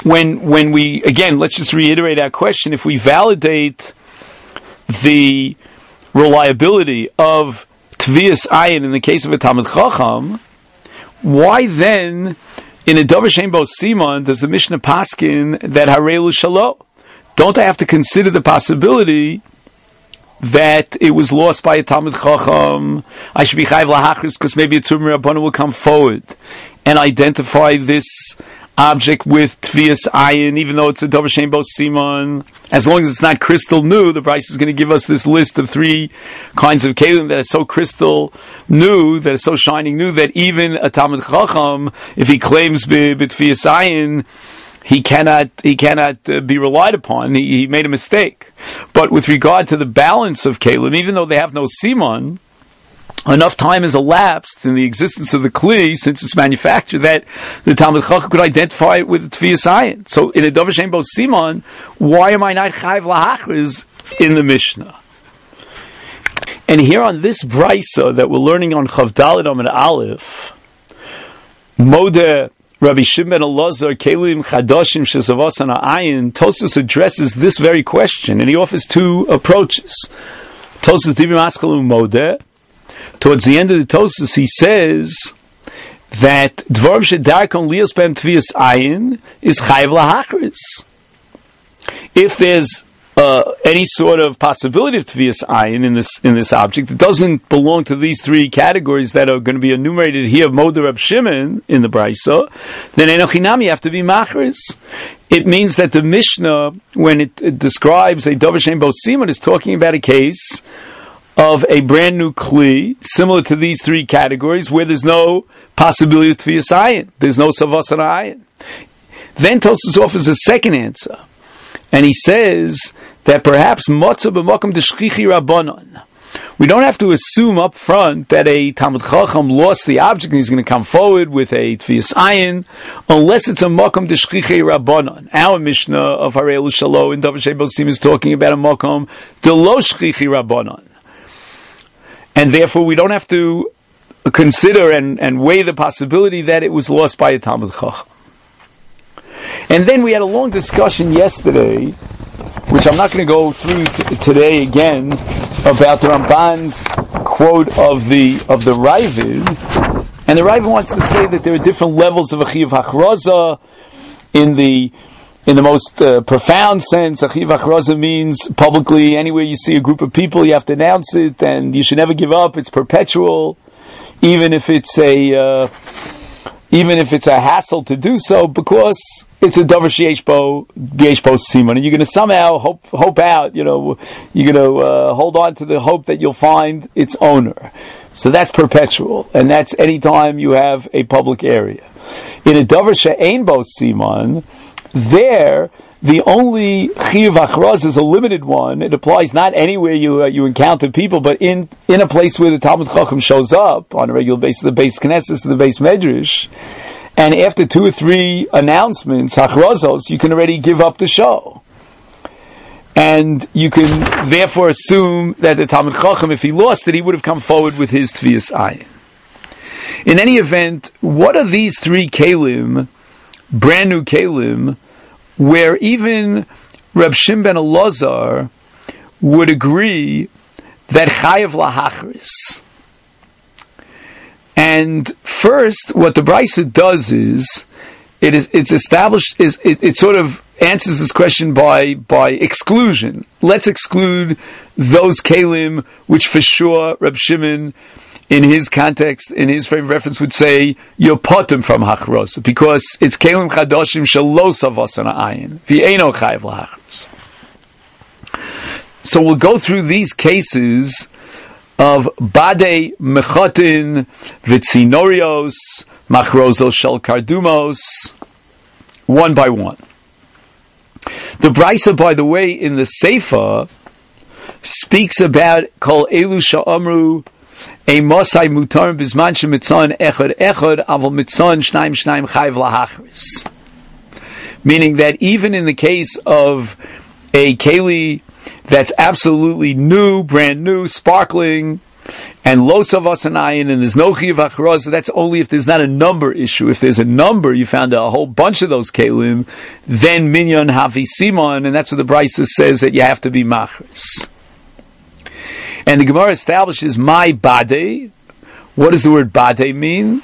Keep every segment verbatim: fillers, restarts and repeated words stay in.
when when we, again, let's just reiterate our question, if we validate the reliability of Tvias Ayin in the case of a Talmid Chacham, why then, in a Dover Shein Bo Siman, does the Mishnah paskin that Harelu Shalo? Don't I have to consider the possibility that it was lost by a Talmid Chacham? I should be Chayv Lahachris because maybe a Tzur Rabbanu will come forward and identify this object with Tvias Ayin, even though it's a Dover Shein Bo Siman. As long as it's not crystal new, the Bryce is going to give us this list of three kinds of kelim that are so crystal new, that are so shining new, that even a Talmid Chacham, if he claims B'Tvias Ayin, he cannot he cannot uh, be relied upon. He, he made a mistake. But with regard to the balance of kelim, even though they have no siman, enough time has elapsed in the existence of the kli since it's manufactured that the Talmid Chacham could identify it with the Tvias Ayin. So in a Dover Shein Bo Siman, why am I not Chayv Lahachriz in the Mishnah? And here on this brisa that we're learning on Chav Daled Amud Aleph, Modeh Rabbi Shimon Elazar Kelim Chadashim Shezavasan Ayin, Tosfos addresses this very question, and he offers two approaches. Tosfos Divim Askalu Modeh. Towards the end of the Tosfos, he says that Dvarim Shedarkon Lios Bem Tvias Ayin is Chayv Lahachris. If there's uh, any sort of possibility of Tvias Ayin in this in this object, it doesn't belong to these three categories that are going to be enumerated here of Modeh Reb Shimon in the Brisa, then Enochinami you have to be Machris. It means that the Mishnah, when it, it describes a Dover Shein Bo Siman, is talking about a case of a brand new kli, similar to these three categories, where there's no possibility of Tvias Ayin. There's no Savasana Ayin. Then Tosfos offers a second answer, and he says that perhaps Motzah b'Makom D'Shchichi Rabbanon. We don't have to assume up front that a Talmid Chacham lost the object and he's going to come forward with a Tvias Ayin, unless it's a Makom D'Shchichi Rabbanon. Our Mishnah of Harelu Shalo in Dover Shein Bo Siman is talking about a Makom D'Lo Shchichi Rabbanon. And therefore, we don't have to consider and, and weigh the possibility that it was lost by a Talmid Chacham. And then we had a long discussion yesterday, which I'm not going to go through t- today again, about the Ramban's quote of the of the Ravid. And the Ravid wants to say that there are different levels of Achiv Hachraza. In the In the most uh, profound sense, Achiv Hachraza means publicly, anywhere you see a group of people, you have to announce it, and you should never give up. It's perpetual, even if it's a uh, even if it's a hassle to do so, because it's a Dover Sheyesh Bo Siman, and you're going to somehow hope hope out. You know, you're going to uh, hold on to the hope that you'll find its owner. So that's perpetual, and that's any time you have a public area. In a Dover She'ein Bo Siman, there, the only chiyuv achraz is a limited one. It applies not anywhere you uh, you encounter people, but in, in a place where the Talmid Chacham shows up on a regular basis, the base Knesset, the base Medrash, and after two or three announcements, achrazos, you can already give up the show. And you can therefore assume that the Talmid Chacham, if he lost it, he would have come forward with his Tvias Ayin. In any event, what are these three kelim, brand new kelim, where even Reb Shimon ben Elazar would agree that chayav lahachris? And first, what the Brisa does is, it is it's established is it, it sort of answers this question by by exclusion. Let's exclude those kelim which for sure Reb Shimon, in his context, in his frame of reference, would say you're potem from hachros, because it's kelim chadashim shelo savasana ayin v'eino chayav lahachros. So we'll go through these cases of bade mechotin vitzinorios machrozos shel kardumos, one by one. The Brisa, by the way, in the Seifa, speaks about kol elu sha'amru a mosai mutar bizman shemitzon echad echad aval mitzon shnaim shnaim chayv lahachris. Meaning that even in the case of a keli that's absolutely new, brand new, sparkling, And lo savas an ayin, and there's no chiyuv achra, so that's only if there's not a number issue. If there's a number, you found a whole bunch of those kelim, then minyan havi simon, and that's what the Brisa says that you have to be machris. And the Gemara establishes my bade. What does the word bade mean?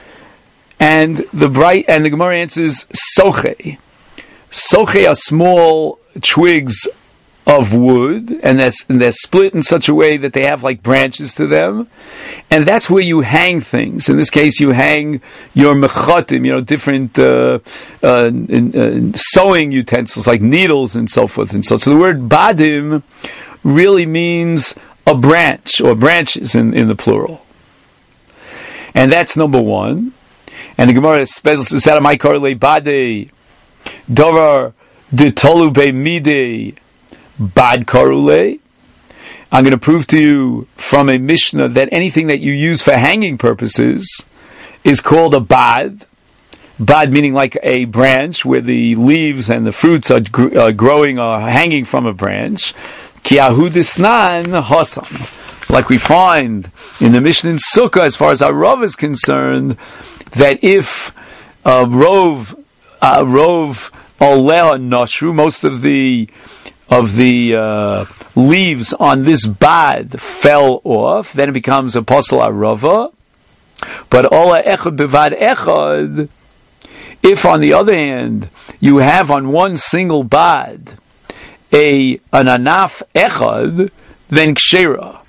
And the bright and the Gemara answers soche. Soche are small twigs of wood, and they're, and they're split in such a way that they have like branches to them, and that's where you hang things. In this case, you hang your mechotim, you know, different uh, uh, in, uh, sewing utensils like needles and so forth and so. So the word badim really means a branch or branches in, in the plural, and that's number one. And the Gemara says out of my korle bade dovar de tolu be mide bad karule. I'm going to prove to you from a Mishnah that anything that you use for hanging purposes is called a bad. Bad meaning like a branch where the leaves and the fruits are gr- uh, growing or hanging from a branch. Ki ahudisnan hasam. Like we find in the Mishnah in Sukkah, as far as our Rav is concerned, that if uh, rov uh, rov oleh noshru, most of the of the uh, leaves on this bad fell off, then it becomes a posel arava. But ola echad bevad echad, if on the other hand you have on one single bad a an anaf echad, then kshera.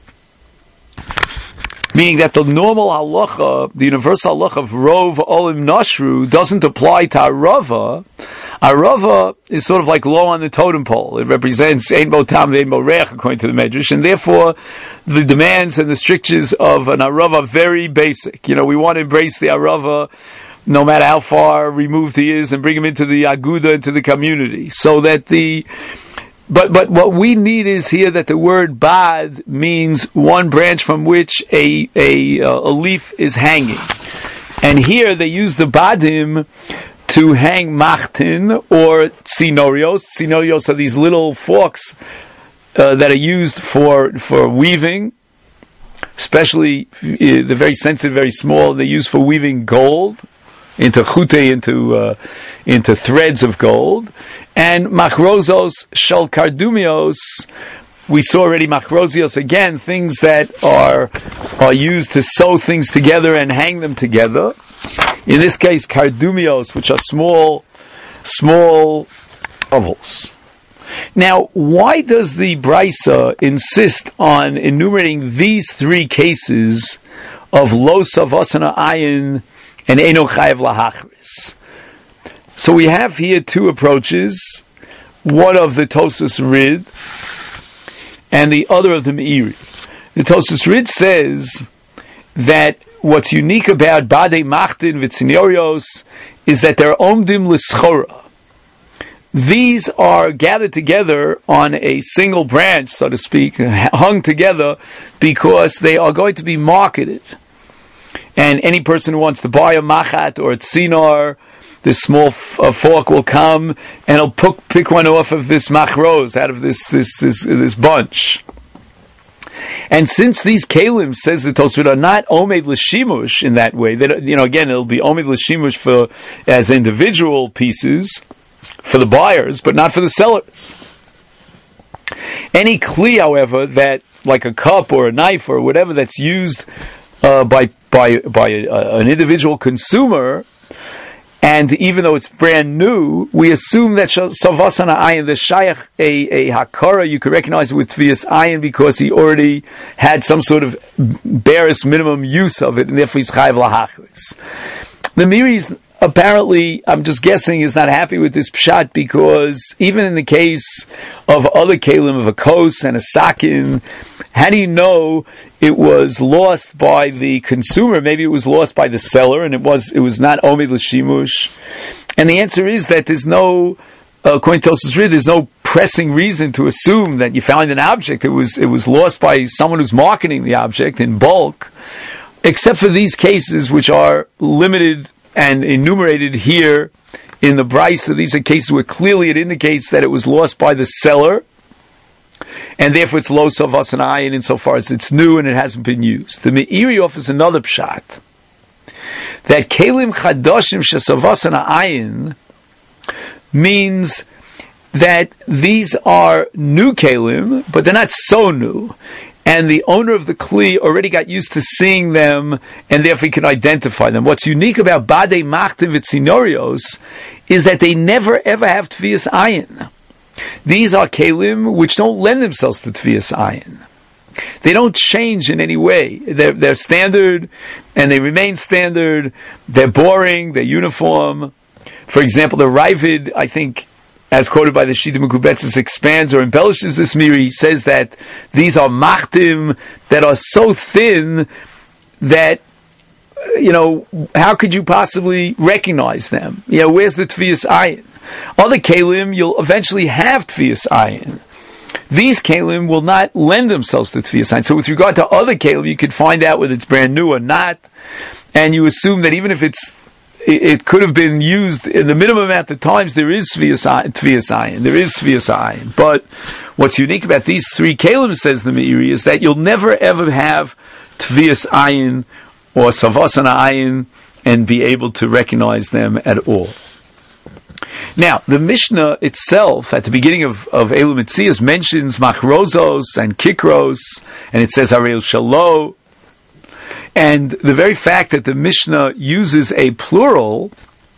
Meaning that the normal halacha, the universal halacha of rov olim nashru, doesn't apply to arava. Arava is sort of like low on the totem pole. It represents ein bo tam ve'ein bo reach, according to the Medrash, and therefore the demands and the strictures of an arava are very basic. You know, we want to embrace the arava no matter how far removed he is and bring him into the aguda, into the community, so that the But but what we need is here that the word bad means one branch from which a a a leaf is hanging, and here they use the badim to hang machtin or tsinorios. Tsinorios are these little forks uh, that are used for for weaving, especially uh, the very sensitive, very small. They're used for weaving gold into chute, into uh, into threads of gold. And machrozos shel kardumios, we saw already machrosios again, things that are are used to sew things together and hang them together. In this case, kardumios, which are small, small ovals. Now, why does the Brisa insist on enumerating these three cases of lo savasana ayin and eno chayav lahachris? So we have here two approaches, one of the Tosas Rid and the other of the Meiri. The Tosas Rid says that what's unique about Badei Machtin Vitzinorios is that they're omdim l'schora. These are gathered together on a single branch, so to speak, hung together because they are going to be marketed. And any person who wants to buy a machat or a tzinar, this small f- uh, fork will come and he'll pick, pick one off of this machroz, out of this this this, this bunch. And since these kalim, says the Tosfot, are not omed l'shimush in that way, that, you know, again, it'll be omed l'shimush for as individual pieces for the buyers, but not for the sellers. Any kli, however, that like a cup or a knife or whatever that's used uh, by by by a, an individual consumer, and even though it's brand new, we assume that savasana ayin, the shayach a, a hakara, you can recognize it with tvias ayin because he already had some sort of barest minimum use of it, and therefore he's chayav lahachris. The Meiri's apparently, I'm just guessing, is not happy with this pshat because even in the case of other kalim, of a kos and a sakin, how do you know it was lost by the consumer? Maybe it was lost by the seller, and it was it was not omid l'shimush. And the answer is that there's no, uh, according to Tosfos Rid, there's no pressing reason to assume that you found an object. It was it was lost by someone who's marketing the object in bulk, except for these cases which are limited and enumerated here in the Brisa. These are cases where clearly it indicates that it was lost by the seller, and therefore it's lo savas and ayin insofar as it's new and it hasn't been used. The Meiri offers another pshat, that kelim chadoshim shesavas and ayin means that these are new kelim, but they're not so new. And the owner of the kli already got used to seeing them, and therefore he can identify them. What's unique about badei machtim v'tzinorios is that they never ever have tvias ayin. These are kelim which don't lend themselves to tvias ayin. They don't change in any way. They're, they're standard, and they remain standard. They're boring. They're uniform. For example, the Ravid, I think, as quoted by the Shita Mekubetzes, expands or embellishes this mirror. He says that these are machtim that are so thin that, you know, how could you possibly recognize them? You know, where's the Tvias Ayin? Other Kalim, you'll eventually have Tvias Ayin. These Kalim will not lend themselves to Tvias Ayin. So with regard to other Kalim, you could find out whether it's brand new or not, and you assume that even if it's it could have been used in the minimum amount of times. There is Tvias Ayin. There is Tvias Ayin. But what's unique about these three Kalim, says the Meiri, is that you'll never ever have Tvias Ayin or Savasana Ayin and be able to recognize them at all. Now, the Mishnah itself, at the beginning of, of Elu Metzias, mentions Machrozos and Kikros, and it says Ariel Shalo. And the very fact that the Mishnah uses a plural,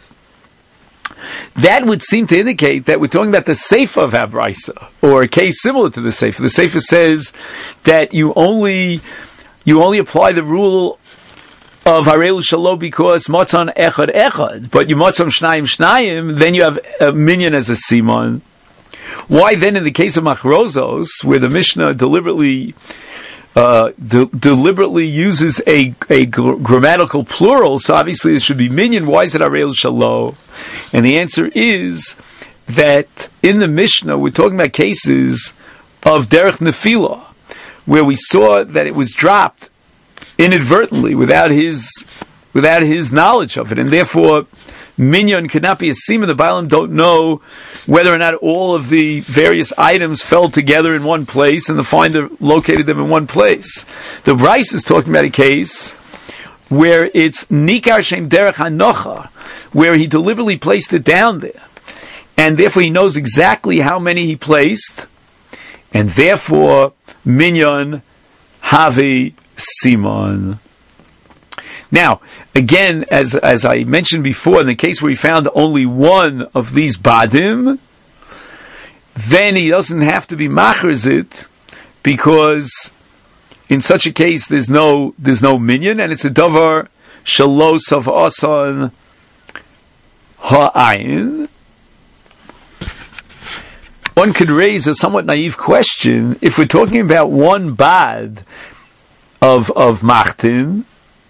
that would seem to indicate that we're talking about the Seifa of Habraisa, or a case similar to the Seifa. The Seifa says that you only you only apply the rule of Harelu Shalom because Motzon Echad Echad, but you Motzon Shnayim Shnayim, then you have a minyan as a Simon. Why then, in the case of Machrozos, where the Mishnah deliberately Uh, de- deliberately uses a, a gr- grammatical plural, so obviously it should be minyan. Why is it Arel Shalom? And the answer is that in the Mishnah we're talking about cases of Derech Nefilah, where we saw that it was dropped inadvertently without his without his knowledge of it, and therefore minyan cannot be a semen. The Baalim don't know whether or not all of the various items fell together in one place and the finder located them in one place. The Bryce is talking about a case where it's Nikar Shem Derech Hanocha, where he deliberately placed it down there, and therefore he knows exactly how many he placed, and therefore minyan Havi Simon. Now, again, as as I mentioned before, in the case where he found only one of these badim, then he doesn't have to be machrzit, because in such a case there's no there's no minyan, and it's a davar shalos of asan ha'ayin. One could raise a somewhat naive question: if we're talking about one bad of of machtin,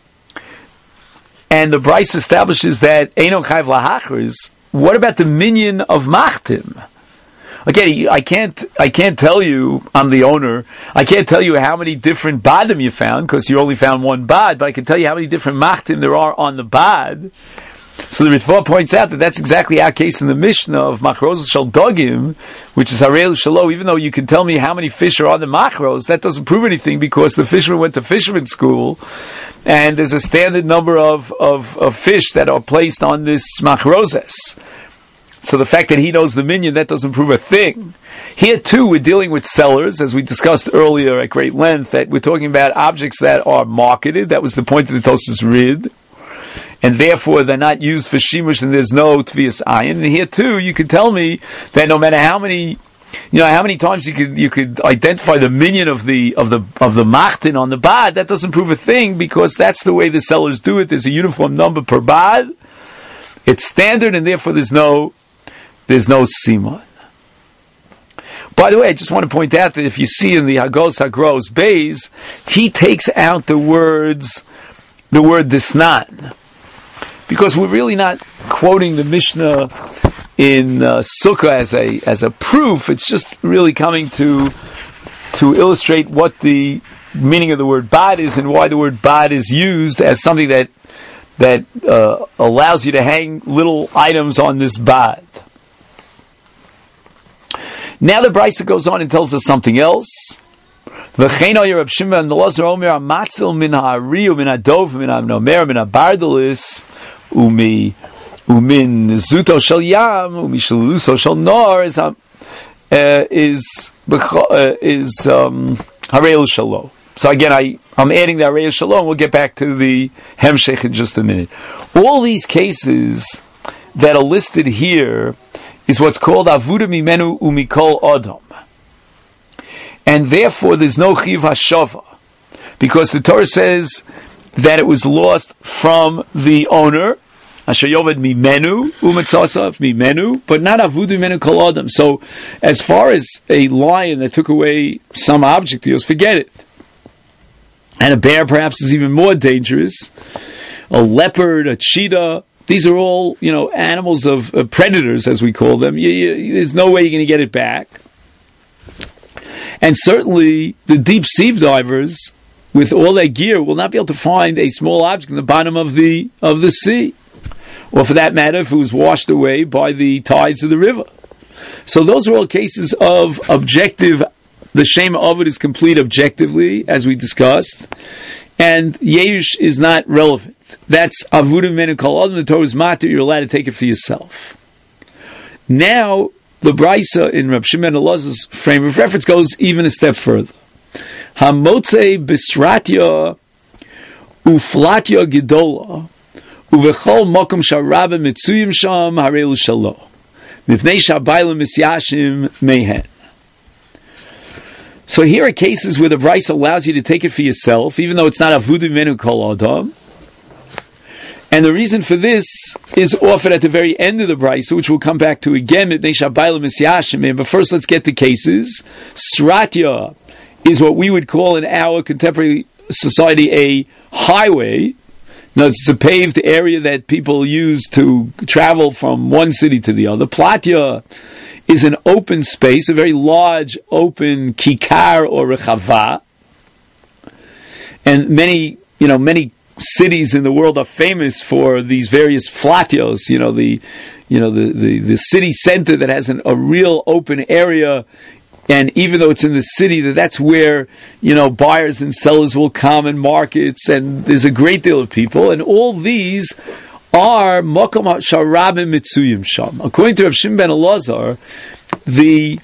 and the Bryce establishes that Eino Chayv Lahachris, what about the minyan of Machtim? Okay, I can't, I can't tell you, I'm the owner, I can't tell you how many different Badim you found, because you only found one Bad, but I can tell you how many different Machtim there are on the Bad. So the Ritva points out that that's exactly our case in the Mishnah of Machroz Shal Dogim, which is Harel Shalom. Even though you can tell me how many fish are on the Machros, that doesn't prove anything, because the fisherman went to fisherman school, and there's a standard number of, of, of fish that are placed on this Machrozes. So the fact that he knows the minyan, that doesn't prove a thing. Here too, we're dealing with sellers, as we discussed earlier at great length, that we're talking about objects that are marketed. That was the point of the Tosas Rid. And therefore they're not used for shimush, and there's no tvias ayin. And here too, you could tell me that no matter how many, you know, how many times you could you could identify the minyan of the of the of the machtin on the bad, that doesn't prove a thing, because that's the way the sellers do it. There's a uniform number per bad. It's standard, and therefore there's no there's no simon. By the way, I just want to point out that if you see in the Hagos Hagros Beis, he takes out the words the word disnan, because we're really not quoting the Mishnah in uh, Sukkah as a as a proof. It's just really coming to to illustrate what the meaning of the word bad is, and why the word bad is used as something that that uh, allows you to hang little items on this bad. Now the Brisa goes on and tells us something else. V'chein oyer Reb Shimon and Elazar omer amatzil min ha'ari u'min ha'dov u'min ha'nomer u'min ha'bardalis u'mi u'min zuto shel yam u'mi shaluso shel nor is um, uh, is uh, is um, harei l'shalo. So again, I, I'm adding the harei l'shalo, and we'll get back to the hemshech in just a minute. All these cases that are listed here is what's called avuda mimenu umikol adam. And therefore there's no chiv hashava, because the Torah says that it was lost from the owner, asher yovad mimenu umetzasav mimenu, but not avuda mimenu kol adam. So as far as a lion that took away some object, you forget it. And a bear perhaps is even more dangerous. A leopard, a cheetah, these are all, you know, animals of uh, predators, as we call them. You, you, there's no way you're going to get it back. And certainly the deep sea divers, with all their gear, will not be able to find a small object in the bottom of the of the sea, or for that matter, if it was washed away by the tides of the river. So those are all cases of objective. The shame of it is complete objectively, as we discussed, and Yeush is not relevant. That's avudim menu kol adam. The Torah is matir. You're allowed to take it for yourself. Now the Brisa in Reb Shimon and Elazar's frame of reference goes even a step further. Hamotze bisratya uflatya gedola uvechol mokum sharabim mitzuyim sham harei l'shalo mipnei shabaylim misyashim mehen. So here are cases where the Brisa allows you to take it for yourself, even though it's not avudim menu kol adam. And the reason for this is offered at the very end of the Brisa, which we'll come back to again. But first, let's get the cases. Sratya is what we would call in our contemporary society a highway. Now, it's a paved area that people use to travel from one city to the other. Platya is an open space, a very large open kikar or rechava. And many, you know, many cities in the world are famous for these various flatios, you know, the, you know, the, the, the city center that has an, a real open area, and even though it's in the city, that that's where, you know, buyers and sellers will come, and markets, and there's a great deal of people, and all these are mokom sharabim mitzuyim sham. According to Rav Shimon ben Elazar, the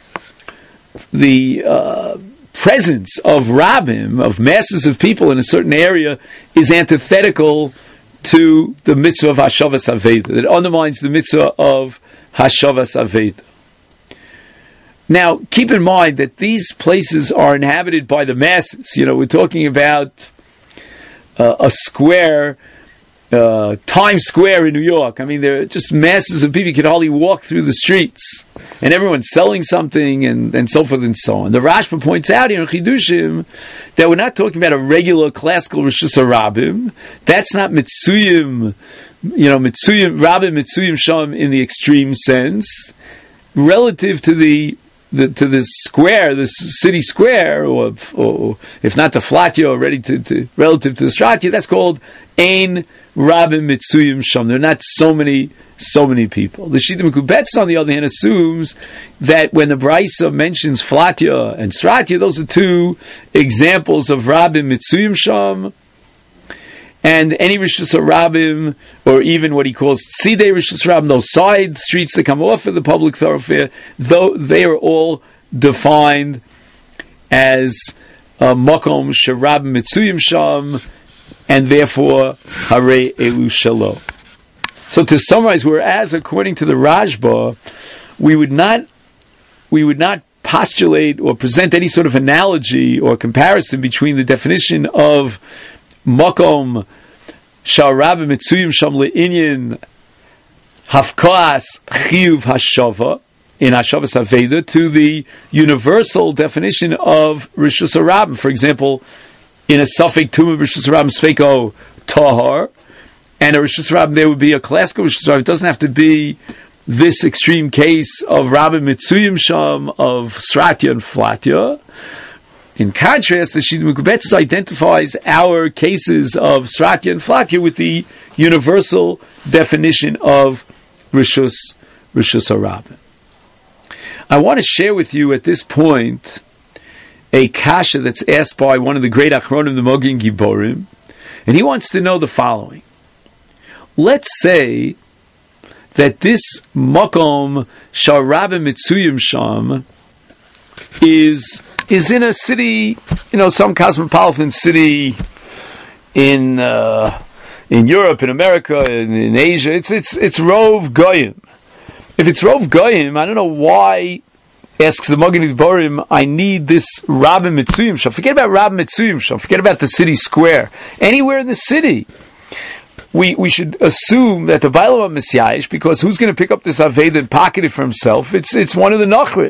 the uh, presence of rabbim, of masses of people in a certain area, is antithetical to the mitzvah of Hashavas Aveda. It undermines the mitzvah of Hashavas Aveda. Now, keep in mind that these places are inhabited by the masses. You know, we're talking about uh, a square, uh, Times Square in New York. I mean, there are just masses of people. You can hardly walk through the streets. And everyone's selling something, and, and so forth and so on. The Rashba points out here in Chidushim that we're not talking about a regular classical Rishus HaRabim. That's not Mitzuyim, you know, Mitzuyim, Rabim Mitzuyim Sham in the extreme sense. Relative to the, the to this square, this city square, or, or if not the Flatya, already to, to relative to the Stratya, that's called Ein Rabim Mitzuyim Sham. There are not so many So many people. The Shita Mekubetz, on the other hand, assumes that when the Brisa mentions Flatya and Stratya, those are two examples of Rabim Mitzuyim Sham, and any Rishus HaRabim, or even what he calls Tzidei Rishus HaRabim, those side streets that come off of the public thoroughfare, though they are all defined as uh, Makom Sharabim Mitzuyim Sham, and therefore Harei Elu Shalom. So to summarize, whereas according to the Rashba, we would not we would not postulate or present any sort of analogy or comparison between the definition of makom sharabim mitzuyim sham le'inyan hafkas chiyuv hashava in Hashavas Aveda to the universal definition of Rishus HaRabim. For example, in a suffix tumah Rishus HaRabim sfeiko tahar, and a Rishus HaRabim, there would be a classical Rishus HaRabim. It doesn't have to be this extreme case of Rabbi Mitzuyim Sham, of Sratya and Flatya. In contrast, the Shita Mekubetz identifies our cases of Sratya and Flatya with the universal definition of Rishus, Rishus HaRabim. I want to share with you at this point a kasha that's asked by one of the great achronim, the Mogen Giborim, and he wants to know the following. Let's say that this makom sharabim mitzuyim sham is is in a city, you know, some cosmopolitan city in uh, in Europe, in America, in, in Asia. It's it's it's Rov Goyim. If it's Rov Goyim, I don't know why, asks the Mogen Giborim, I need this Rabbi Mitzuyim Sham. Forget about Rabbi Mitzuyim Sham. Forget about the city square. Anywhere in the city, we we should assume that the Bailam is Messiahish, because who's going to pick up this Aveda and pocket it for himself? It's it's one of the Nachrit.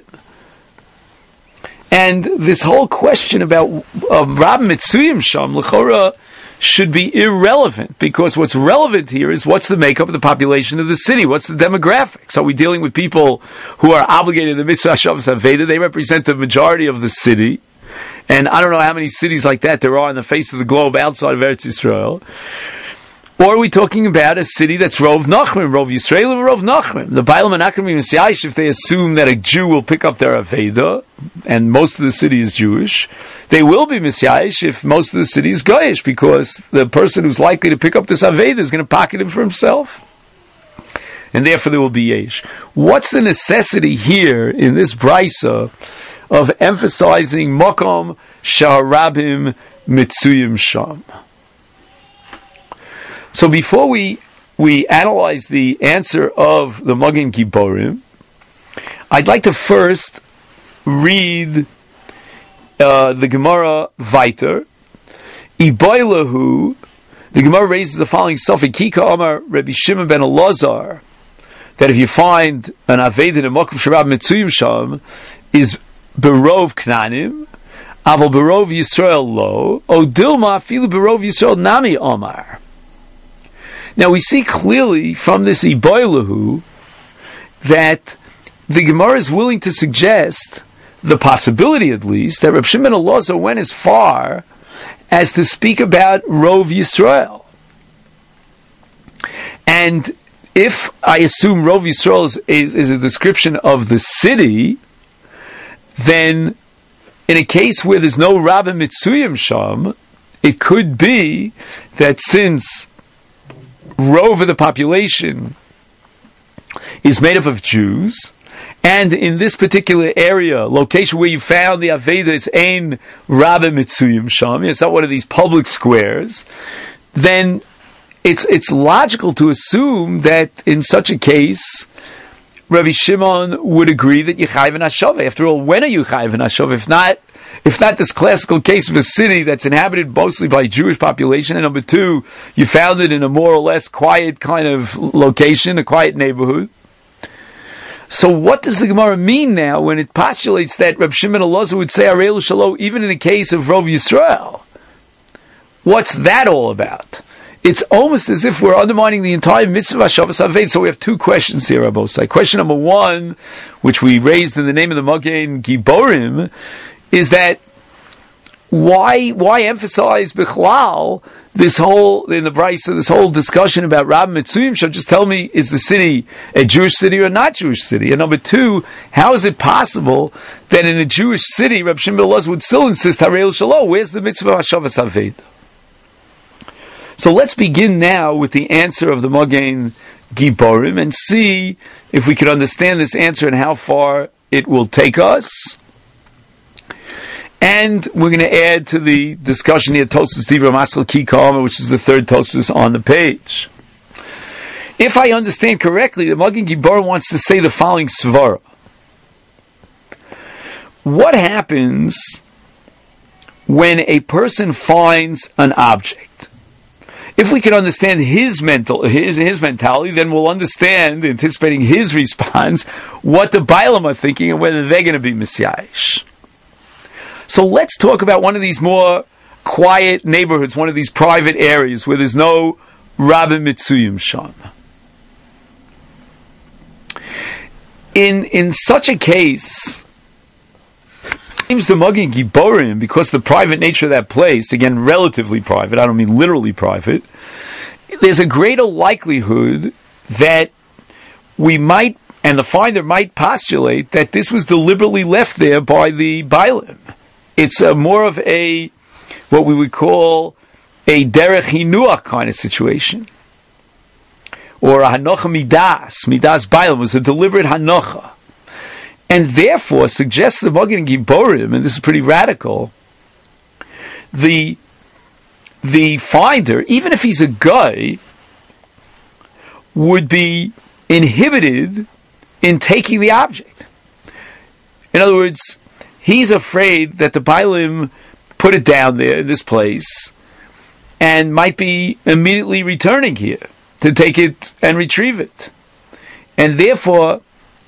And this whole question about uh, Rabbi Mitzuyim Sham, L'chora, should be irrelevant, because what's relevant here is what's the makeup of the population of the city, what's the demographics. Are we dealing with people who are obligated to the mitzvah Shavas Aveda? They represent the majority of the city, and I don't know how many cities like that there are on the face of the globe outside of Eretz Yisrael. Or are we talking about a city that's Rov Nachrim, Rov Yisrael and Rov Nachrim? The Bailam and Akram Messiahish, if they assume that a Jew will pick up their Aveda, and most of the city is Jewish, they will be Messiahish if most of the city is Goyish, because the person who's likely to pick up this Aveda is going to pocket him for himself. And therefore there will be Yesh. What's the necessity here in this Brisa of emphasizing Makom Shaharabim Mitzuyim Sham? So before we we analyze the answer of the Mogen Giborim, I'd like to first read uh, the Gemara Viter. Iboilahu, the Gemara raises the following Sofik Kika Omar Rabbi Shimon ben Elazar, that if you find an Aved in a Mokum Sharab Mitzuyim Sham is Berov Knanim, Aval Berov Yisrael Lo, O Dilma Filu Berov Yisrael Nami Omar. Now we see clearly from this Iboilahu that the Gemara is willing to suggest the possibility, at least, that Reb Shimon ben Elazar went as far as to speak about Rov Yisrael. And if I assume Rov Yisrael is, is, is a description of the city, then in a case where there's no Rabbi Mitzuyim Sham, it could be that since Rov of the population is made up of Jews, and in this particular area, location where you found the Aveda, it's Ein Rabbi Mitzuyim Sham, it's not one of these public squares, then it's it's logical to assume that in such a case, Rabbi Shimon would agree that you chayv an hashava. After all, when are you chayv an hashava? If not, if not this classical case of a city that's inhabited mostly by Jewish population, and number two, you found it in a more or less quiet kind of location, a quiet neighborhood. So what does the Gemara mean now when it postulates that Reb Shimon Elazar would say Arei L'Shalo even in the case of Rov Yisrael? What's that all about? It's almost as if we're undermining the entire mitzvah Shavas Aved. So we have two questions here, Rabosai. Question number one, which we raised in the name of the Mogen Giborim, is that why why emphasize Bichlal this whole, in the Brisa, this whole discussion about Rabbi Mitzuyim Sham? Just tell me, is the city a Jewish city or not Jewish city? And number two, how is it possible that in a Jewish city, Reb Shimon ben Elazar would still insist Harei L'Shalo? Where's the mitzvah Shavas Aved? So let's begin now with the answer of the Mogen Giborim and see if we can understand this answer and how far it will take us. And we're going to add to the discussion here Tosas Divra Maskal Ki Kama, which is the third Tosas on the page. If I understand correctly, the Mogen Giborim wants to say the following svara. What happens when a person finds an object? If we can understand his mental, his his mentality, then we'll understand, anticipating his response, what the Bailam are thinking and whether they're going to be Messiahish. So let's talk about one of these more quiet neighborhoods, one of these private areas where there's no Rabbi Mitzuyim Sham. In in such a case, seems the Mogen Giborim, because the private nature of that place, again, relatively private, I don't mean literally private, there's a greater likelihood that we might And the finder might postulate that this was deliberately left there by the Bailim. It's a, more of a, what we would call a derech hinuach kind of situation. Or a hanocha midas. Midas Bailim was a deliberate hanocha. And therefore, suggests the Magen Giborim, and this is pretty radical, the, the finder, even if he's a guy, would be inhibited in taking the object. In other words, he's afraid that the Bailim put it down there in this place and might be immediately returning here to take it and retrieve it. And therefore,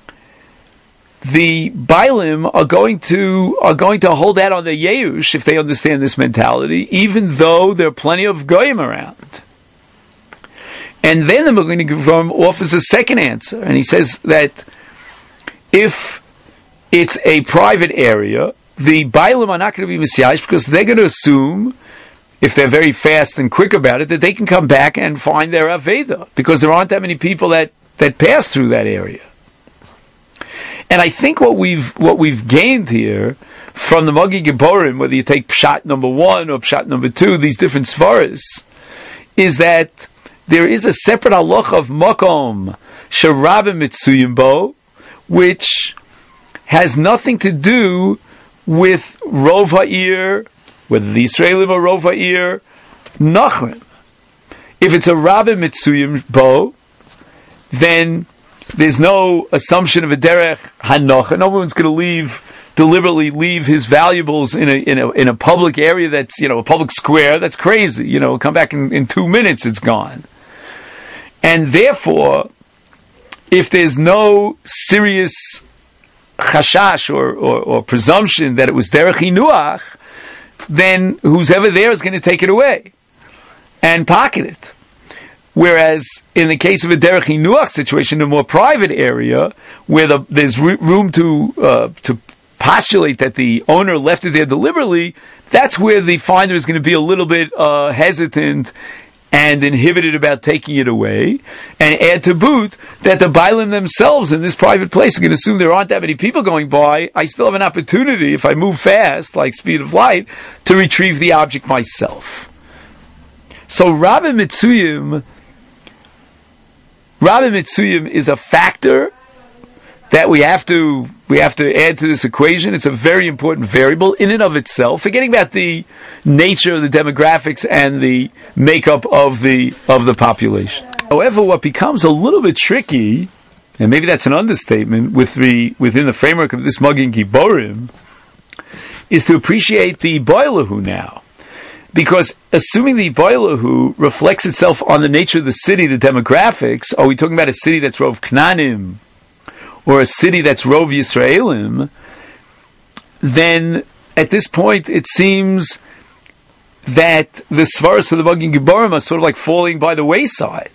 the Bailim are going to are going to hold out on the Yeush if they understand this mentality, even though there are plenty of Goyim around. And then the Magen Giborim offers a second answer, and he says that if it's a private area, the Bailim are not going to be Messiah because they're going to assume, if they're very fast and quick about it, that they can come back and find their Aveda, because there aren't that many people that, that pass through that area. And I think what we've what we've gained here from the Magen Giborim, whether you take Pshat number one or Pshat number two, these different Svaras, is that there is a separate halacha of makom sherabim mitzuyim bo, which has nothing to do with rov ha'ir, whether the Yisraelim or rov ha'ir, nachrim. If it's a rabim mitzuyim bo, then there's no assumption of a derech hanocha. No one's going to leave deliberately leave his valuables in a in a in a public area that's, you know, a public square. That's crazy. You know, come back in, in two minutes, it's gone. And therefore, if there's no serious chashash or, or, or presumption that it was derech hinuach, then who's ever there is going to take it away and pocket it. Whereas in the case of a derech hinuach situation, a more private area where the, there's r- room to uh, to postulate that the owner left it there deliberately, that's where the finder is going to be a little bit uh, hesitant and inhibited about taking it away, and add to boot that the Bailim themselves in this private place are going to assume there aren't that many people going by. I still have an opportunity, if I move fast, like speed of light, to retrieve the object myself. So Rabbi Mitzuyim, Rabbi Mitzuyim is a factor that we have to we have to add to this equation. It's a very important variable in and of itself. Forgetting about the nature of the demographics and the makeup of the of the population. However, what becomes a little bit tricky, and maybe that's an understatement, with the within the framework of this Magen Giborim, is to appreciate the Boilahu now. Because assuming the Boilahu reflects itself on the nature of the city, the demographics, are we talking about a city that's Rov Knanim, or a city that's Rov Yisraelim, then at this point it seems that the Svaras of the Magen Giborim are sort of like falling by the wayside.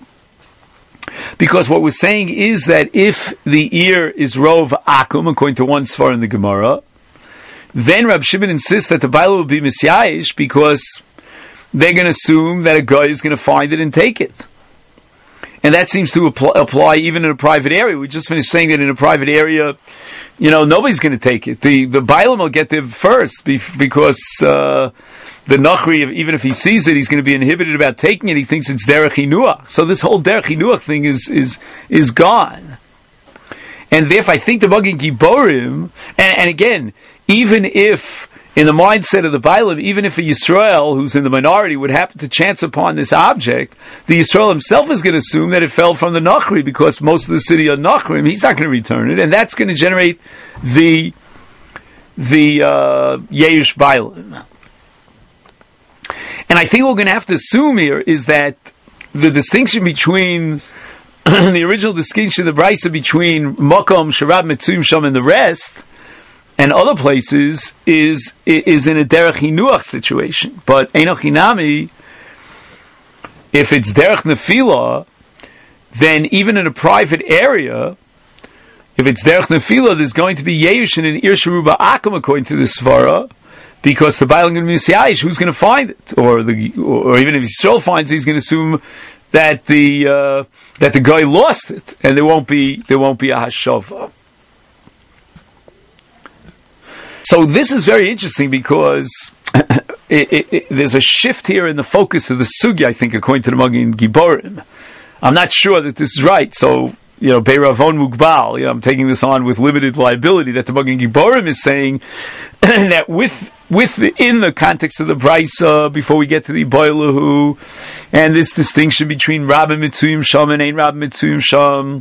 Because what we're saying is that if the ear is Rov Akum, according to one Svar in the Gemara, then Rab Shimon insists that the Bailim will be Misyayish because they're going to assume that a guy is going to find it and take it. And that seems to apply, apply even in a private area. We just finished saying that in a private area, you know, nobody's going to take it. The the Bailim will get there first because uh, the Nachri, even if he sees it, he's going to be inhibited about taking it. He thinks it's Derech Hinuach. So this whole Derech Hinuach thing is is is gone. And therefore, I think the Magen Giborim, and, and again, even if in the mindset of the Bailim, even if a Yisrael who's in the minority would happen to chance upon this object, the Yisrael himself is going to assume that it fell from the Nachri because most of the city are Nachrim. He's not going to return it, and that's going to generate the the uh, Yeush Bailim. And I think what we're going to have to assume here is that the distinction between the original distinction of the Brisa between Makom, Sharab, Mitzuyim, Sham, and the rest, and other places, is is in a derech hinuach situation. But Einoch Hinami, if it's derech nefila, then even in a private area, if it's derech nefila, there's going to be yeush in an ir sheruba akum according to the svara, because the Bailim going to be misyayish, who's going to find it? Or the or even if Yisrael finds it, he's going to assume that the uh, that the guy lost it, and there won't be there won't be a hashava. So this is very interesting because it, it, it, there's a shift here in the focus of the sugi. I think, according to the Magen Giborim, I'm not sure that this is right. So, you know, Beiravon Mugbal, you know, I'm taking this on with limited liability, that the Magen Giborim is saying that with, with the, in the context of the Brisa, before we get to the Boilahu, and this distinction between Rabbi Mitzuyim Sham and Ein Rabbi Mitzuyim Sham,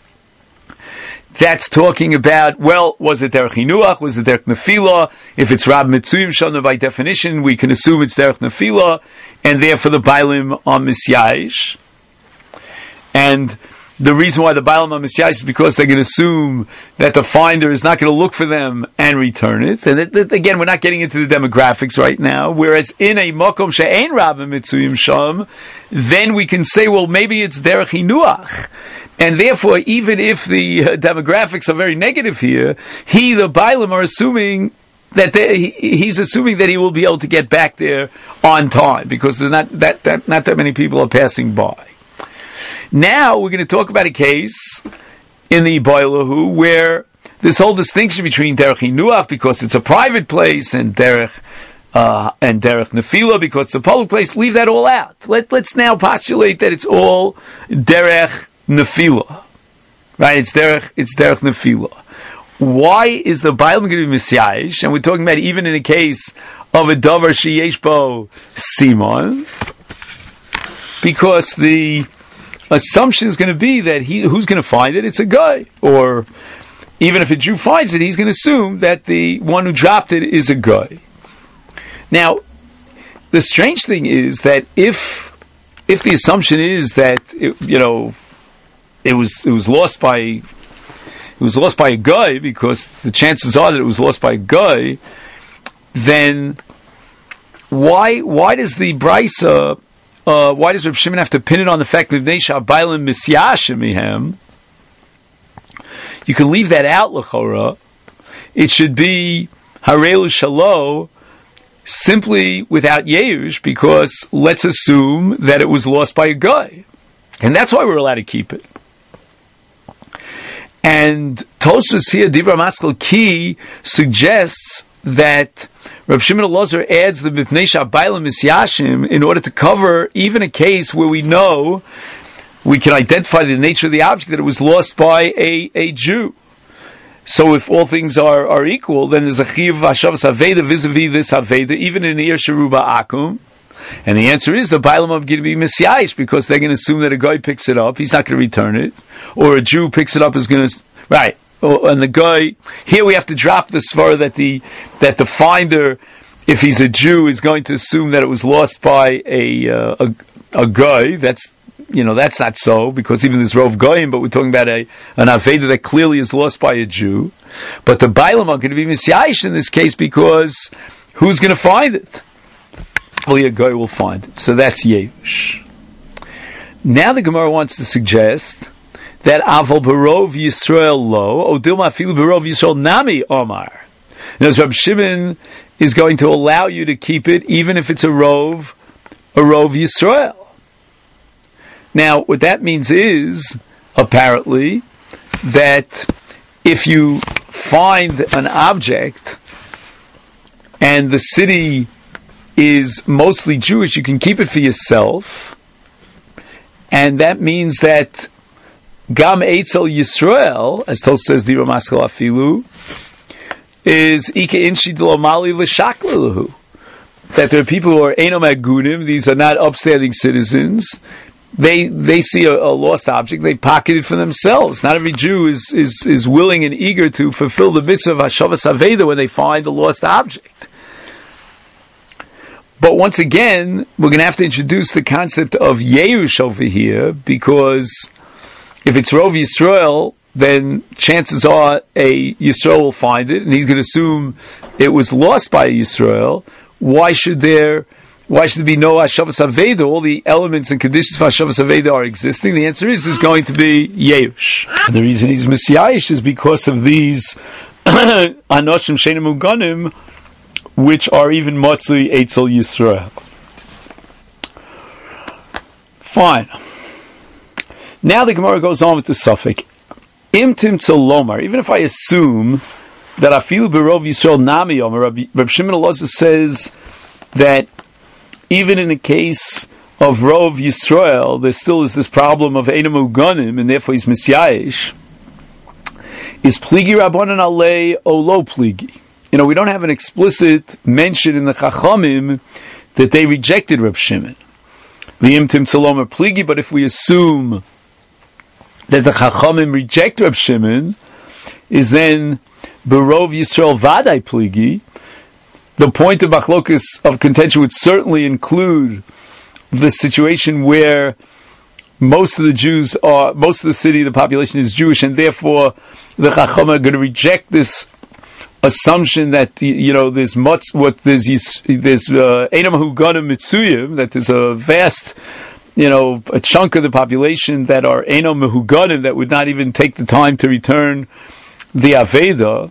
that's talking about, well, was it Derech Hinuach, was it Derech Nefila? If it's Rabbi Mitzuyim Sham, by definition, we can assume it's Derech Nefila, and therefore the Bailim are Misyayish. And the reason why the Bailam are Misyayish is because they're going to assume that the finder is not going to look for them and return it. And it, it, again, we're not getting into the demographics right now. Whereas in a Makom She'ein Rabbi Mitzuyim Sham, then we can say, well, maybe it's Derech Hinuach. And therefore, even if the uh, demographics are very negative here, he, the Bailam, are assuming that they, he, he's assuming that he will be able to get back there on time, because they're not that, that not that many people are passing by. Now we're going to talk about a case in the Boilahu where this whole distinction between Derech Hinuach, because it's a private place, and Derech uh, and Derech Nefila, because it's a public place, leave that all out. Let, let's now postulate that it's all Derech Nefila, right? It's Derech, it's Derech Nefila. Why is the Bailam going to be Misyayish? And we're talking about even in a case of a Davar Sheyesh Bo Simon, because the assumption is going to be that he, who's going to find it? It's a guy. Or even if a Jew finds it, he's going to assume that the one who dropped it is a guy. Now, the strange thing is that if if the assumption is that it, you know it was it was lost by it was lost by a guy, because the chances are that it was lost by a guy, then why why does the Brisa Uh, why does Reb Shimon have to pin it on the fact that Neisha Bailim Misyashim Mihem? You can leave that out, L'chora. It should be Harelu Shalo, simply without Yeush, because let's assume that it was lost by a guy. And that's why we're allowed to keep it. And Tosfos here, Dibra Maskal Ki, suggests that Rav Shimon Elazar adds the Mipnei Shabayla Misyashim in order to cover even a case where we know we can identify the nature of the object, that it was lost by a, a Jew. So if all things are, are equal, then there's a Chiv Hashavas Haveda vis-a-vis this Haveda, even in Ir Sheruba Akum. And the answer is the Bailam are going to be Misyayish, because they're going to assume that a guy picks it up, he's not going to return it, or a Jew picks it up, is going to, right. Oh, and the guy, here we have to drop the svara that the that the finder, if he's a Jew, is going to assume that it was lost by a uh, a, a guy. That's, you know, that's not so, because even there's Rov Goyim, but we're talking about a an Aveda that clearly is lost by a Jew. But the Bailam are going to be Misyayish in this case, because who's going to find it? Only a guy will find it. So that's Yevush. Now the Gemara wants to suggest that Aval Barov Yisrael Lo, or Dilma Filu Barov Yisrael Nami Omar. Now, Reb Shimon is going to allow you to keep it, even if it's a Rov, a Rov Yisrael. Now, what that means is, apparently, that if you find an object and the city is mostly Jewish, you can keep it for yourself, and that means that Gam Eitzel Yisrael, as Tosfos says, Dira Maskal Afilu, is Ike Inshi D'Lomali L'Shaklelahu. That there are people who are Einom Agunim, these are not upstanding citizens. They they see a, a lost object, they pocket it for themselves. Not every Jew is, is, is willing and eager to fulfill the mitzvah of Hashavas Haveda when they find a lost object. But once again, we're going to have to introduce the concept of Yeush over here, because if it's Rov Yisrael, then chances are a Yisrael will find it, and he's going to assume it was lost by a Yisrael. Why should there, why should there be no Hashavas Haveda? All the elements and conditions for Hashavas Haveda are existing. The answer is, there's going to be Yeush. And the reason he's Misyayish is because of these Anoshim Shenim Uganim, which are even Motzui Eitzel Yisrael. Fine. Now the Gemara goes on with the suffix. Im timtzel lomar, even if I assume that Afilu Berov Yisrael Nami Omer, Reb Shimon Elazar says that even in the case of Rov Yisrael, there still is this problem of Einam Uganim, and therefore he's Misyayish. Is Pligi Rabbanan Alei o lo Pligi? You know, we don't have an explicit mention in the Chachamim that they rejected Reb Shimon. The Im Timtzel Lomar Pligi, but if we assume that the Chachamim reject Reb Shimon, is then Berov Yisrael Vadai Pligi. The point of Machlokus of contention would certainly include the situation where most of the Jews are, most of the city, the population is Jewish, and therefore the Chacham are going to reject this assumption that, you know, there's much, what there's, there's, uh, Einam Huganim Mitzuyim, that there's a vast, you know, a chunk of the population that are Einam Huganim that would not even take the time to return the Aveda.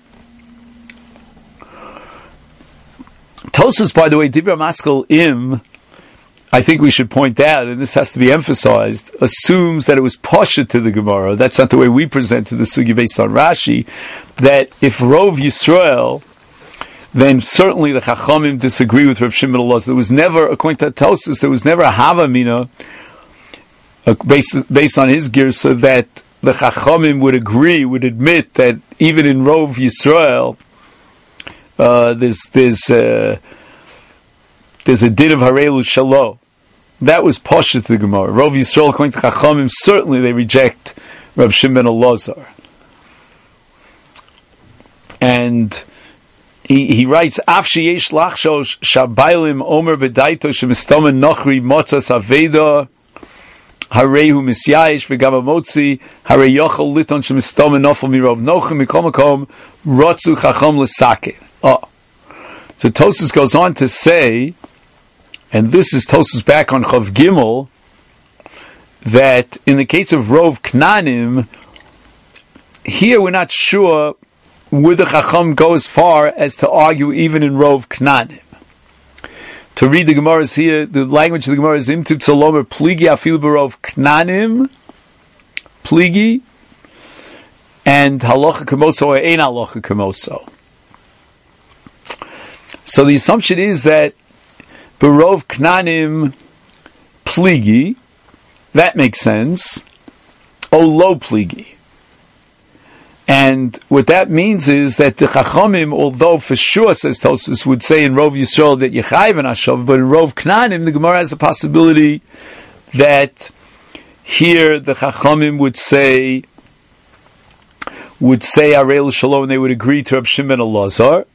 Tosfos, by the way, Dibra Maskal Im, I think we should point out, and this has to be emphasized, assumes that it was Pasha to the Gemara. That's not the way we presented the Sugi based on Rashi, that if Rov Yisrael, then certainly the Chachamim disagree with Rav Shimon Elazar. There was never, according to Tosfos, there was never a Havamina, uh, based, based on his girsa, that the Chachamim would agree, would admit that even in Rov Yisrael, uh, there's, there's, uh, there's a din of Harelu Shalom. That was Pasha to the Gemara. Rov Yisrael, according to Chachamim, certainly they reject Rav Shimon Elazar. And he, he writes, Af sheyesh lachshosh shabaylim omer bedaito shemistomen nochri motzas aveda harehu misyayish v'gavamotzi hare yochol liton shemistomen nofel mirov nochim mikom makom rotzu chacham l'sake. Oh. So Tosfos goes on to say, and this is Tosfos back on Chav Gimel, that in the case of Rov Knanim, here we're not sure would the Chacham go as far as to argue even in Rov Knanim. To read the Gemara's here, the language of the Gemara is Im Timtzel Lomar Pligi Afil Berov Knanim Pligi and Halacha Kamoso or Ein Halacha Kamoso. So the assumption is that Berov Knanim Pligi, that makes sense, O lo Pligi. And what that means is that the Chachamim, although for sure, says Tosfos, would say in Rov Yisrael that Yechayiv and Hashav, but in Rov Knanim, the Gemara has a possibility that here the Chachamim would say, would say Harelu Shalom, and they would agree to Reb Shimon Elazar.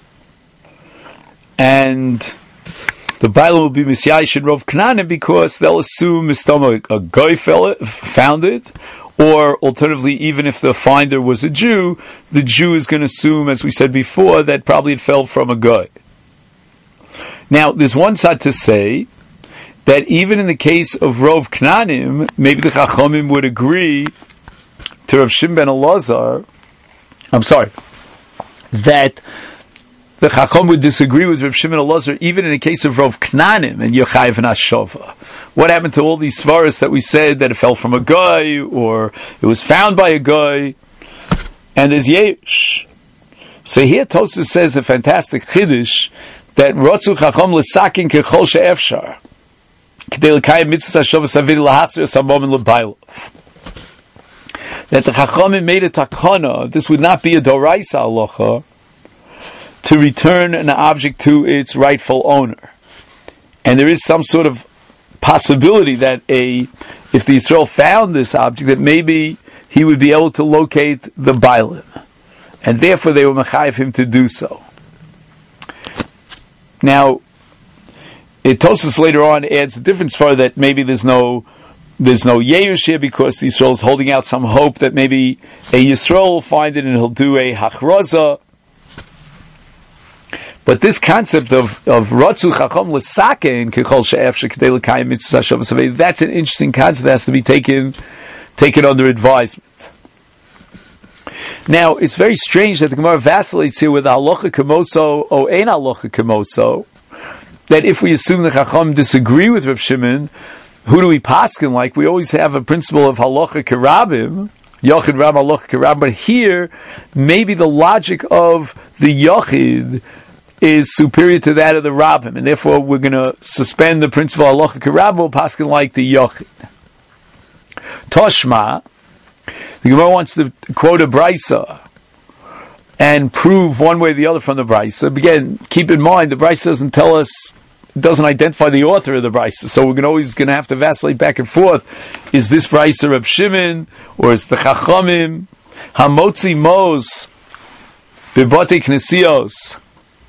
And the Bailam will be Misyayish in Rov Knanim because they'll assume Mistama, a guy found it, or alternatively, even if the finder was a Jew, the Jew is going to assume, as we said before, that probably it fell from a guy. Now, there's one side to say that even in the case of Rov Knanim, maybe the Chachamim would agree to Rav Shimon ben Elazar, I'm sorry, that the Chacham would disagree with Rav Shimon Elazar even in the case of Rov Knanim and Yechayiv and Hashova. What happened to all these svaras that we said that it fell from a guy or it was found by a guy? And there's Yesh. So here Tosfos says a fantastic chiddush that Rotzu Chacham l'sakin kechol she'efshar k'dei l'kayim mitzvah Hashova savir l'hatzir samom and l'bailov. That the Chachamim made a takana, this would not be a doraisa halacha, to return an object to its rightful owner. And there is some sort of possibility that a, if the Yisrael found this object, that maybe he would be able to locate the Bailim. And therefore they were mechayiv him to do so. Now, it Tosfos later on adds a difference for that maybe there's no there's no Yerush here because the Yisrael is holding out some hope that maybe a Yisrael will find it and he'll do a hachraza. But this concept of of Ratzu Chacham L'Saken Kechol She'efshar K'dei L'Kayim Mitzvah Hashova Savei, that's an interesting concept that has to be taken taken under advisement. Now, it's very strange that the Gemara vacillates here with halacha kamoso or ein halacha kamoso. That if we assume the Chacham disagree with Rav Shimon, who do we paskin like? We always have a principle of halacha kerabim, yochid ram halacha kerabim, but here, maybe the logic of the yochid is superior to that of the rabbim, and therefore we're going to suspend the principle of halacha kerabim, paskin like the yochid. Toshma, the Gemara wants to quote a brisa and prove one way or the other from the brisa. Again, keep in mind, the brisa doesn't tell us, doesn't identify the author of the brisa, so we're gonna always going to have to vacillate back and forth. Is this brisa Reb Shimon, or is the Chachamim? Hamotzi mos bebate knesios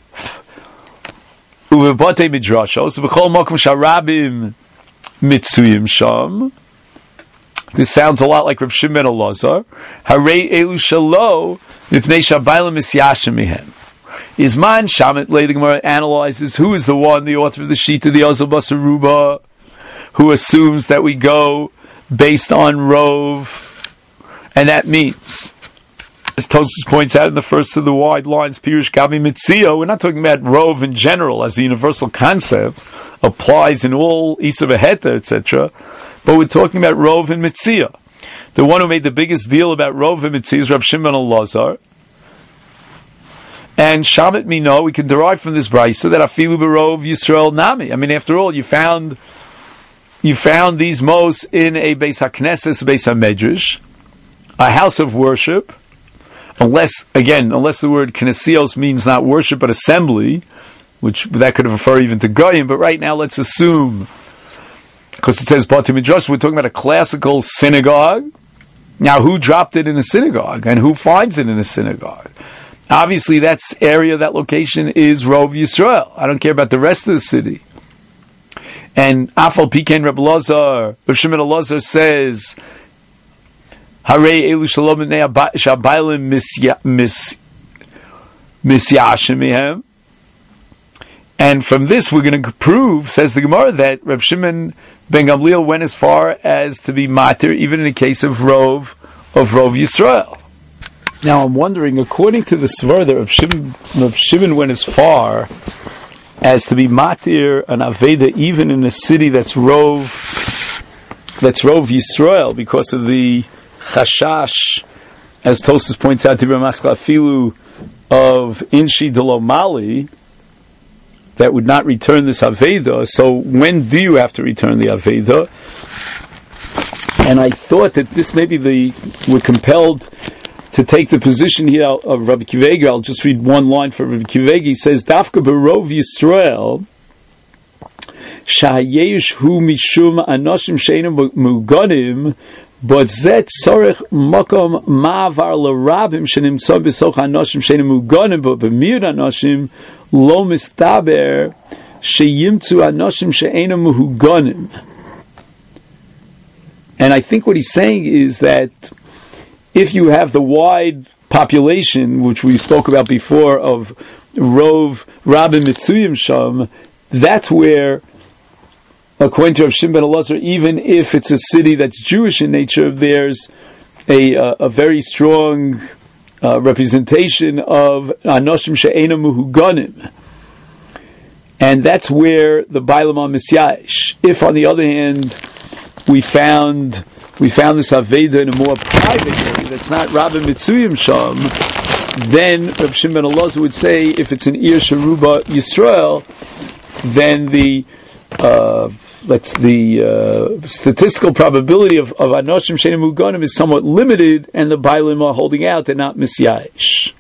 ubebate midrashos v'chol mokum sharabim mitzuyim sham. This sounds a lot like Reb Shimon Elazar. Harei elu shalo mipnei shabaylam misyashim mihem. Isman Shamet, later the Gemara analyzes who is the one, the author of the Shita, the Ozel Basaruba, who assumes that we go based on Rov, and that means, as Tosfos points out in the first of the wide lines, Pirush Gabi Mitzio, we're not talking about Rov in general as a universal concept, applies in all Isa Veheta, et cetera, but we're talking about Rov and Mitzia. The one who made the biggest deal about Rov and Mitzia is Reb Shimon Elazar. And Shamet Mino, we can derive from this brisa that Afilu Barov Yisrael Nami. I mean, after all, you found you found these mos in a Beis HaKnesses, Beis HaMedrash, a house of worship. Unless, again, unless the word Knesios means not worship but assembly, which that could refer even to Goyim. But right now, let's assume, because it says Bati Midrash, we're talking about a classical synagogue. Now, who dropped it in a synagogue, and who finds it in a synagogue? Obviously, that area, that location is Rov Yisrael. I don't care about the rest of the city. And Afal Piken Reb Elazar, Reb Shimon Elazar says, Harei elu shalom b'nei shabaylim misyashim mihem. And from this, we're going to prove, says the Gemara, that Reb Shimon ben Gamliel went as far as to be matir, even in the case of Rov, of Rov Yisrael. Now I'm wondering, according to the Svarda, of Shimon, of Shimon went as far as to be matir an aveda even in a city that's Rov, that's Rov Yisrael, because of the chashash, as Tosfos points out to be Maskal Afilu of Inshi Delo Mali, that would not return this aveda. So when do you have to return the aveda? And I thought that this maybe the we're compelled to take the position here of Rabbi Akiva Eiger. I'll just read one line for Rabbi Akiva Eiger. He says, Dafka Barov Yisrael, Shahayesh hu mishum anoshim sheinu muganim, but zet sorech makom ma'avar l'rabim shenimtzah b'soch anoshim sheinu muganim, but b'mir anoshim lo mistaber sheyimtzu anoshim sheinu muganim. And I think what he's saying is that if you have the wide population, which we spoke about before, of Rov, Rabbi Mitzuyim Sham, that's where, according to Rav Shimon ben Elazar, even if it's a city that's Jewish in nature, there's a, uh, a very strong uh, representation of Anoshim She'ena Muhuganim. And that's where the Bailam Misyash. If, on the other hand, we found we found this Aveda in a more private area that's not Rabbi Mitzuyim Sham, then Rav Shimon ben Elazar would say, if it's an Ir Sharuba Yisrael, then the uh, let's the uh, statistical probability of, of Anoshim She'enu Muganim is somewhat limited, and the Bailim are holding out, they're not Misyash.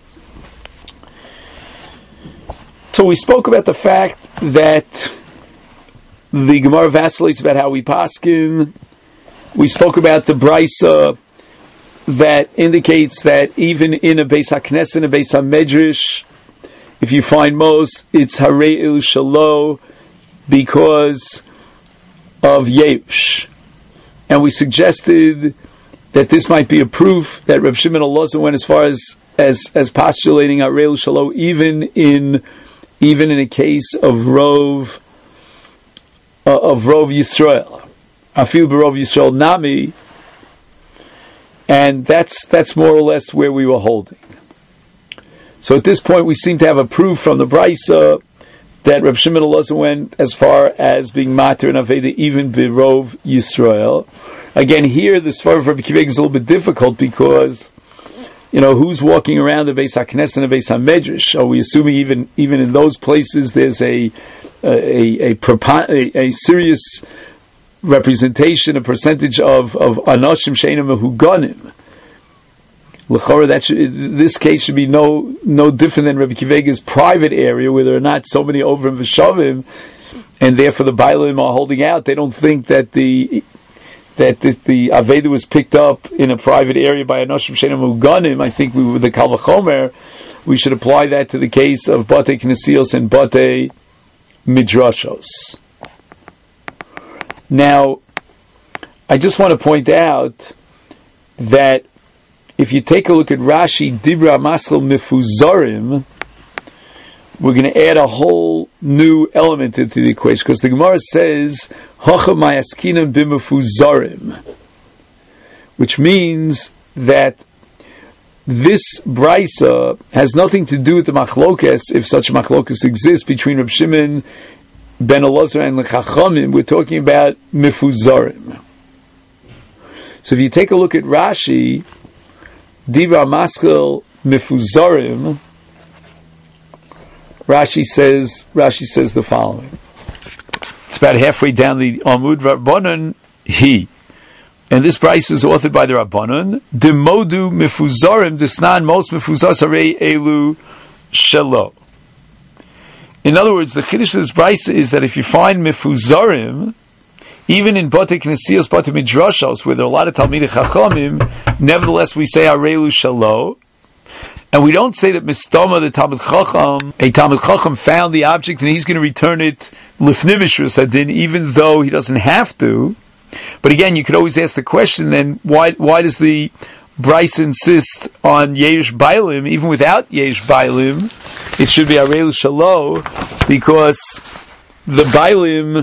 So we spoke about the fact that the Gemara vacillates about how we paskin. We spoke about the brisa that indicates that even in a Beis HaKnesset and a Beis HaMedrash, if you find mos, it's Harei El Shalo because of Yerush. And we suggested that this might be a proof that Rav Shimon Elazar went as far as as, as postulating Harei El Shalo even in even in a case of Rov uh, of Rov Yisrael. Afil Barov Yisrael Nami, and that's that's more or less where we were holding. So at this point, we seem to have a proof from the Brisa that Reb Shimon Elazar went as far as being matir and aveda even birov Yisrael. Again, here the Svar of Rabbi Akiva is a little bit difficult because, you know, who's walking around the Beis HaKnesset and the Beis HaMedrash? Are we assuming even even in those places there's a a a, a, a, a serious representation, a percentage of of Anoshim She'enim Mehuganim? L'chora, that should, this case should be no no different than Rabbi Akiva's private area, where there are not so many over and v'shavim, and therefore the Bailim are holding out. They don't think that the that the, the Aveda was picked up in a private area by Anoshim She'enim Mehuganim. I think we, with the Kal V'chomer, we should apply that to the case of Batei Knesios and Batei Midrashos. Now, I just want to point out that if you take a look at Rashi, Dibra Maschel Mifuzarim, we're going to add a whole new element into the equation, because the Gemara says, Hocha Mayaskinim B'Mifuzarim, which means that this brisa has nothing to do with the machlokes, if such a machlokes exists, between Reb Shimon ben Elazar and the Chachamim. We're talking about Mifuzarim. So if you take a look at Rashi, Diva Maschel Mifuzarim, Rashi says Rashi says the following. It's about halfway down the Amud Rabbanon he. And this price is authored by the Rabbanon. Demodu Mifuzarim Disnan most Mifuzas Arei Elu Shelo. In other words, the Chiddush of this price is that if you find Mifuzarim, even in Batei Knesios, Batei Midrashos, where there are a lot of Talmidei Chachamim, nevertheless we say Arelu Shalo, and we don't say that Mistama, the Talmid Chacham, a Talmid Chacham found the object and he's going to return it Lifnei Mishras Hadin, even though he doesn't have to. But again, you could always ask the question, then why why does the Bryce insist on Yesh Bailim, even without Yesh Bailim? It should be Arelu Shalo, because the Bailim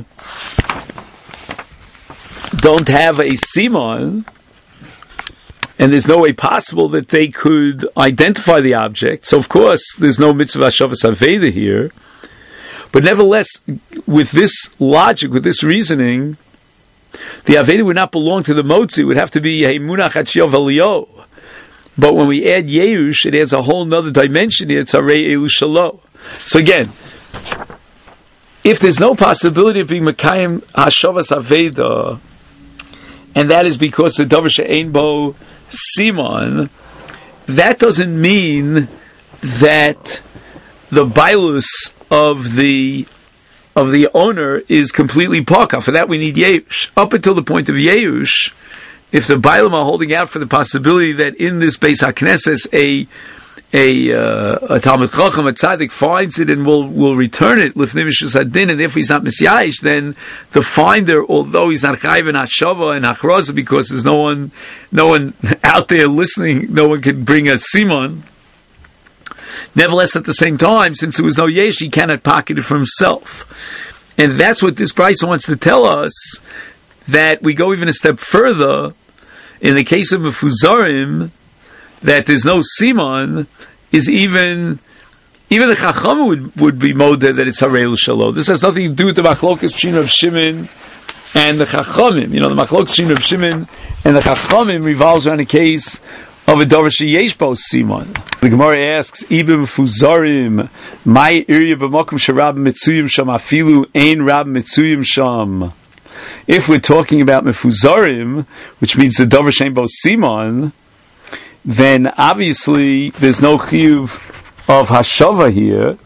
don't have a simon, and there's no way possible that they could identify the object. So of course, there's no mitzvah shavas aveda here. But nevertheless, with this logic, with this reasoning, the aveda would not belong to the motzi. It would have to be a munach hachiyav aliyah. But when we add yeush, it adds a whole other dimension here. It's arei elu shalo. So again, if there's no possibility of being mekayim hashavas aveda, and that is because the davar she'ein bo simon, that doesn't mean that the bailus of the of the owner is completely paka. For that we need yeush. Up until the point of yeush, if the bailim are holding out for the possibility that in this Beis HaKnesses a a uh, a Talmid Chacham, a tzaddik, finds it and will will return it Lifnei Mishras Hadin, and therefore he's not misyayish, then the finder, although he's not chayiv and hashava and hachroza, because there's no one no one out there listening, no one can bring a simon. Nevertheless, at the same time, since there was no yesh, he cannot pocket it for himself, and that's what this brisa wants to tell us. That we go even a step further in the case of Mefuzarim, that there's no simon, is even even the Chacham would, would be modeh that it's Harei L'Shalo. This has nothing to do with the Machlokas between Rav Shimon and the Chachamim. You know, the Machlokas between Rav Shimon and the Chachamim revolves around a case of a davar sheyesh bo simon. The Gemara asks, Ibim Mefuzarim, my area b'makom sherab mitzuyim sham afilu ein rab mitzuyim sham. If we're talking about Mefuzarim, which means the davar she'ein bo simon, then obviously there's no chiyuv of hashava here.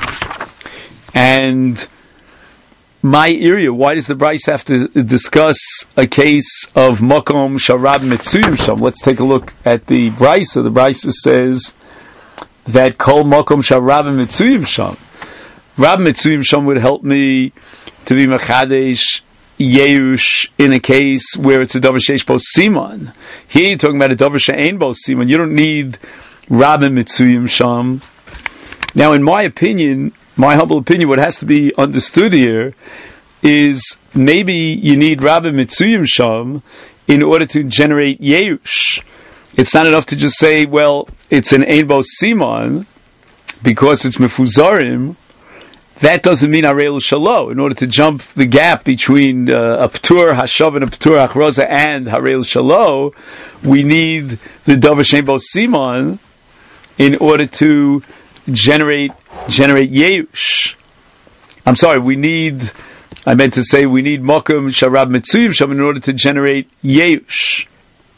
And my area, why does the Bryce have to discuss a case of makom sharab mitzuyim sham? Let's take a look at the Bryce. The Bryce says that kol makom sharab mitzuyim sham. Rab mitzuyim sham would help me to be mechadesh yeush in a case where it's a davar sheish bo simon. Here you're talking about a davar she'ein bo simon. You don't need rab mitzuyim sham. Now, in my opinion, my humble opinion, what has to be understood here is maybe you need rab mitzuyim sham in order to generate yeush. It's not enough to just say, well, it's an ein bo simon because it's mefuzarim, that doesn't mean Areil Shalo. In order to jump the gap between uh, a Ptur Hashav and a Ptur Achroza and Areil Shalo, we need the Dover Shem Bo Simon in order to generate generate Yeush. I'm sorry, we need, I meant to say we need Mokum Sharab Mitzuyim Sham in order to generate Yeush.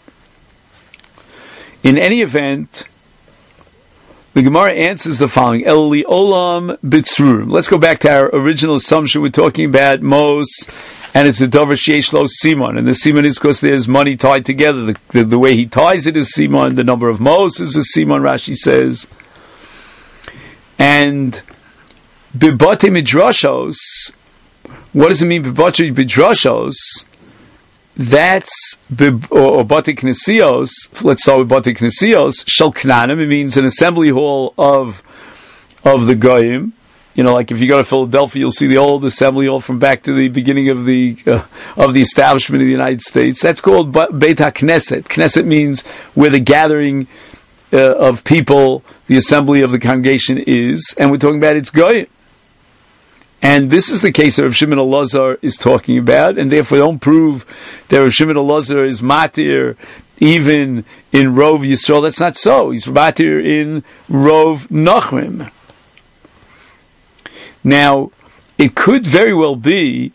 In any event, the Gemara answers the following: El li olam bitzrurim. Let's go back to our original assumption. We're talking about Mos, and it's a dover sheyesh lo simon, and the simon is because there's money tied together. The, the, the way he ties it is simon. The number of Mos is a simon. Rashi says, and bibate midrashos. What does it mean bibate midrashos? That's or, or Bate Knesios. Let's start with Bate Knesios. Shel Knanim. It means an assembly hall of of the Goyim. You know, like if you go to Philadelphia, you'll see the old assembly hall from back to the beginning of the uh, of the establishment of the United States. That's called Beit HaKnesset. Knesset means where the gathering uh, of people, the assembly of the congregation is, and we're talking about its Goyim. And this is the case that Rav Shimon Elazar is talking about, and therefore don't prove that Rav Shimon Elazar is matir even in Rov Yisrael. That's not so. He's matir in Rov Nachrim. Now, it could very well be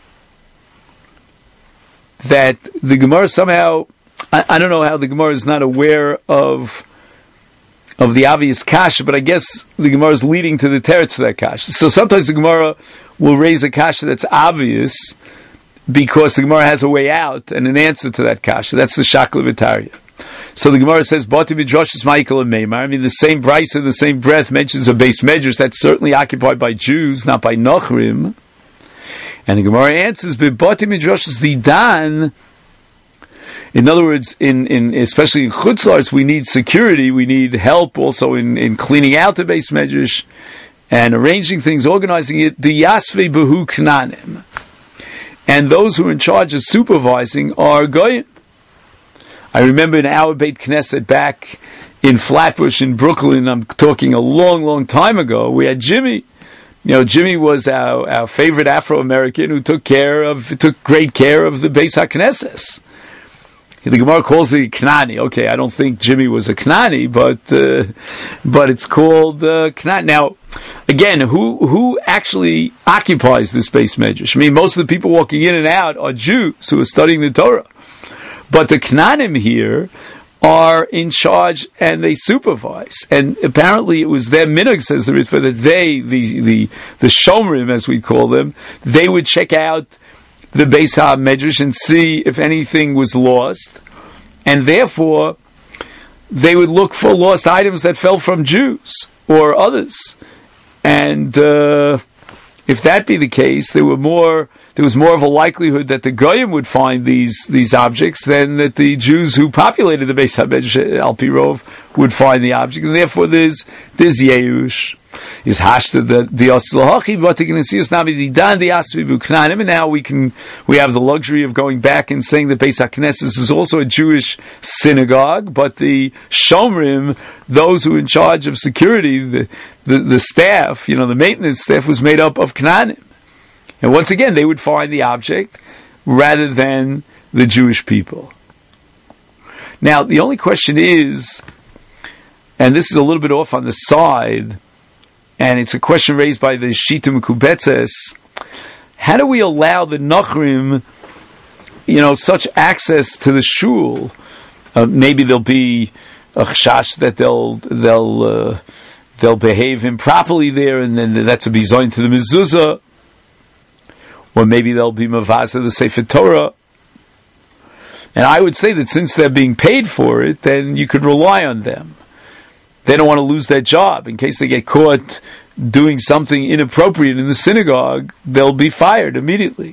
that the Gemara somehow, I, I don't know how the Gemara is not aware of of the obvious kasha, but I guess the Gemara is leading to the teretz of that kasha. So sometimes the Gemara will raise a kasha that's obvious because the Gemara has a way out and an answer to that kasha. That's the shakla v'tarya. So the Gemara says, Bati midrash is Michael and Meimar. I mean, the same Bryce in the same breath mentions a base medrash that's certainly occupied by Jews, not by Nochrim. And the Gemara answers, Bati midrash is the Dan. In other words, in, in especially in chutzlars, we need security, we need help also in, in cleaning out the base medrash and arranging things, organizing it. The Yasvei Behu Knanim. And those who are in charge of supervising are Goyim. I remember in our Beit Knesset back in Flatbush in Brooklyn, I'm talking a long, long time ago, we had Jimmy. You know, Jimmy was our, our favorite Afro-American who took care of, took great care of the Beis HaKnesses. The Gemara calls it Knani. Okay, I don't think Jimmy was a Knani, but uh, but it's called uh, Knani. Now, again, who who actually occupies this base medrash? I mean, most of the people walking in and out are Jews who are studying the Torah, but the Knanim here are in charge and they supervise. And apparently, it was their minhag, says the Ritva, that they, the the the Shomrim, as we call them, they would check out the Beis HaMedrash and see if anything was lost, and therefore they would look for lost items that fell from Jews or others. And uh, if that be the case, there were more. There was more of a likelihood that the Goyim would find these these objects than that the Jews who populated the Beis HaMedrash Al Pi Rov would find the object, and therefore there's there's Yeush. Is hashta the the oslahachi but the gnesius nabi the dan the asvivu knanim, and now we can we have the luxury of going back and saying that Beis HaKnesses is also a Jewish synagogue, but the shomrim, those who are in charge of security, the the, the staff, you know, the maintenance staff was made up of knanim, and once again they would find the object rather than the Jewish people. Now the only question is, and this is a little bit off on the side, and it's a question raised by the Shita Mekubetzes, how do we allow the Nachrim, you know, such access to the shul? Uh, maybe there'll be a chashash that they'll they'll uh, they'll behave improperly there, and then that's a bizoin to the mezuzah, or maybe they'll be mavazah the Sefer Torah. And I would say that since they're being paid for it, then you could rely on them. They don't want to lose their job. In case they get caught doing something inappropriate in the synagogue, they'll be fired immediately.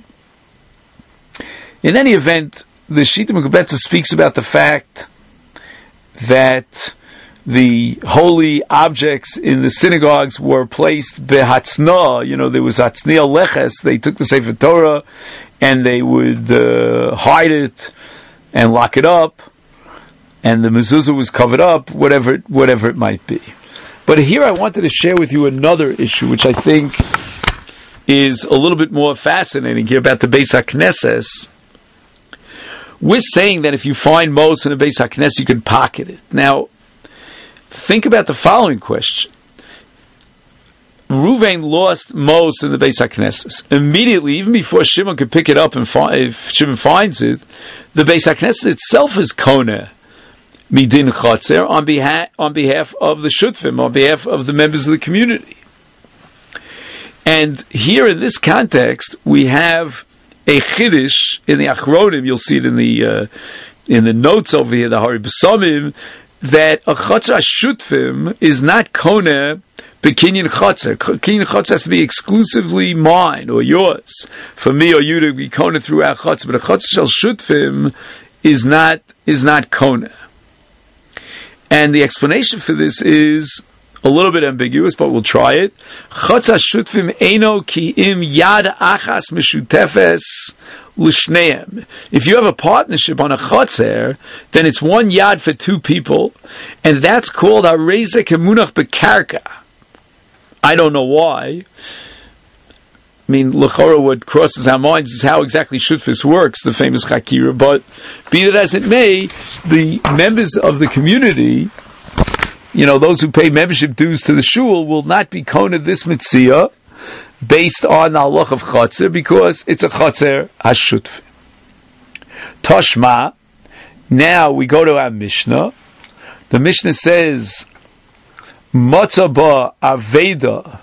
In any event, the Shita Mekubetzes speaks about the fact that the holy objects in the synagogues were placed behatzna. You know, there was hatznia leches. They took the Sefer Torah and they would uh, hide it and lock it up, and the mezuzah was covered up, whatever whatever it might be. But here I wanted to share with you another issue, which I think is a little bit more fascinating here about the Beis HaKnesses. We're saying that if you find Mos in a Beis HaKnesses, you can pocket it. Now, think about the following question. Ruvain lost Mos in the Beis HaKnesses. Immediately, even before Shimon could pick it up and find, if Shimon finds it, the Beis HaKnesses itself is Koneh Midin Chotzer on behalf, on behalf of the Shutfim, on behalf of the members of the community. And here in this context, we have a Chiddush in the Achronim, you'll see it in the uh, in the notes over here, the Hari B'Samim, that a Chotzer Shutfim is not Koneh B'Kinyan Chotzer. Kinyan Chotzer has to be exclusively mine or yours, for me or you to be Koneh throughout Chotzer. But a Chotzer Shel Shutfim is not is not Koneh. And the explanation for this is a little bit ambiguous, but we'll try it. Chotzer Shutfim Eino Ki Im Yad Achas Meshutefes L'Shneim. If you have a partnership on a Chotzer, then it's one yad for two people, and that's called Harezek Emunach Bekarka. I don't know why. I mean, L'chora, what crosses our minds is how exactly Shutfis works, the famous Chakira, but be that as it may, the members of the community, you know, those who pay membership dues to the shul, will not be koned this mitzvah based on the halach of Chotzer, because it's a Chotzer HaShutfim. Toshma, now we go to our Mishnah. The Mishnah says, Matzah ba Aveda,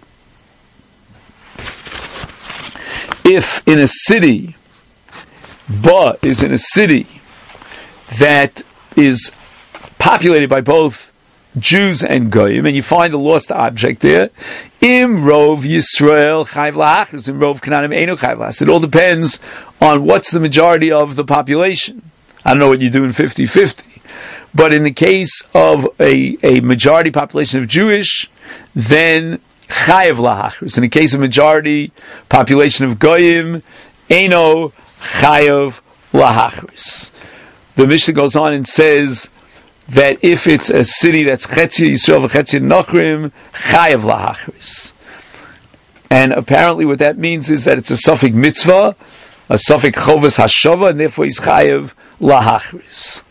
if in a city, ba is in a city that is populated by both Jews and Goyim, and you find a lost object there, Im Rov Yisrael Chayv Lahachris, Im Rov Kananim Eino Chayv Lahachris. It all depends on what's the majority of the population. I don't know what you do in fifty-fifty, but in the case of a, a majority population of Jewish, then Chayev Lahachris. In the case of majority population of Goyim, Eino Chayev Lahachris. The Mishnah goes on and says that if it's a city that's Chetzia Yisrael v'Chetzia Nochrim, Chayev Lahachris. And apparently what that means is that it's a suffix mitzvah, a suffix chovas hashava, and therefore he's Chayev Lahachris.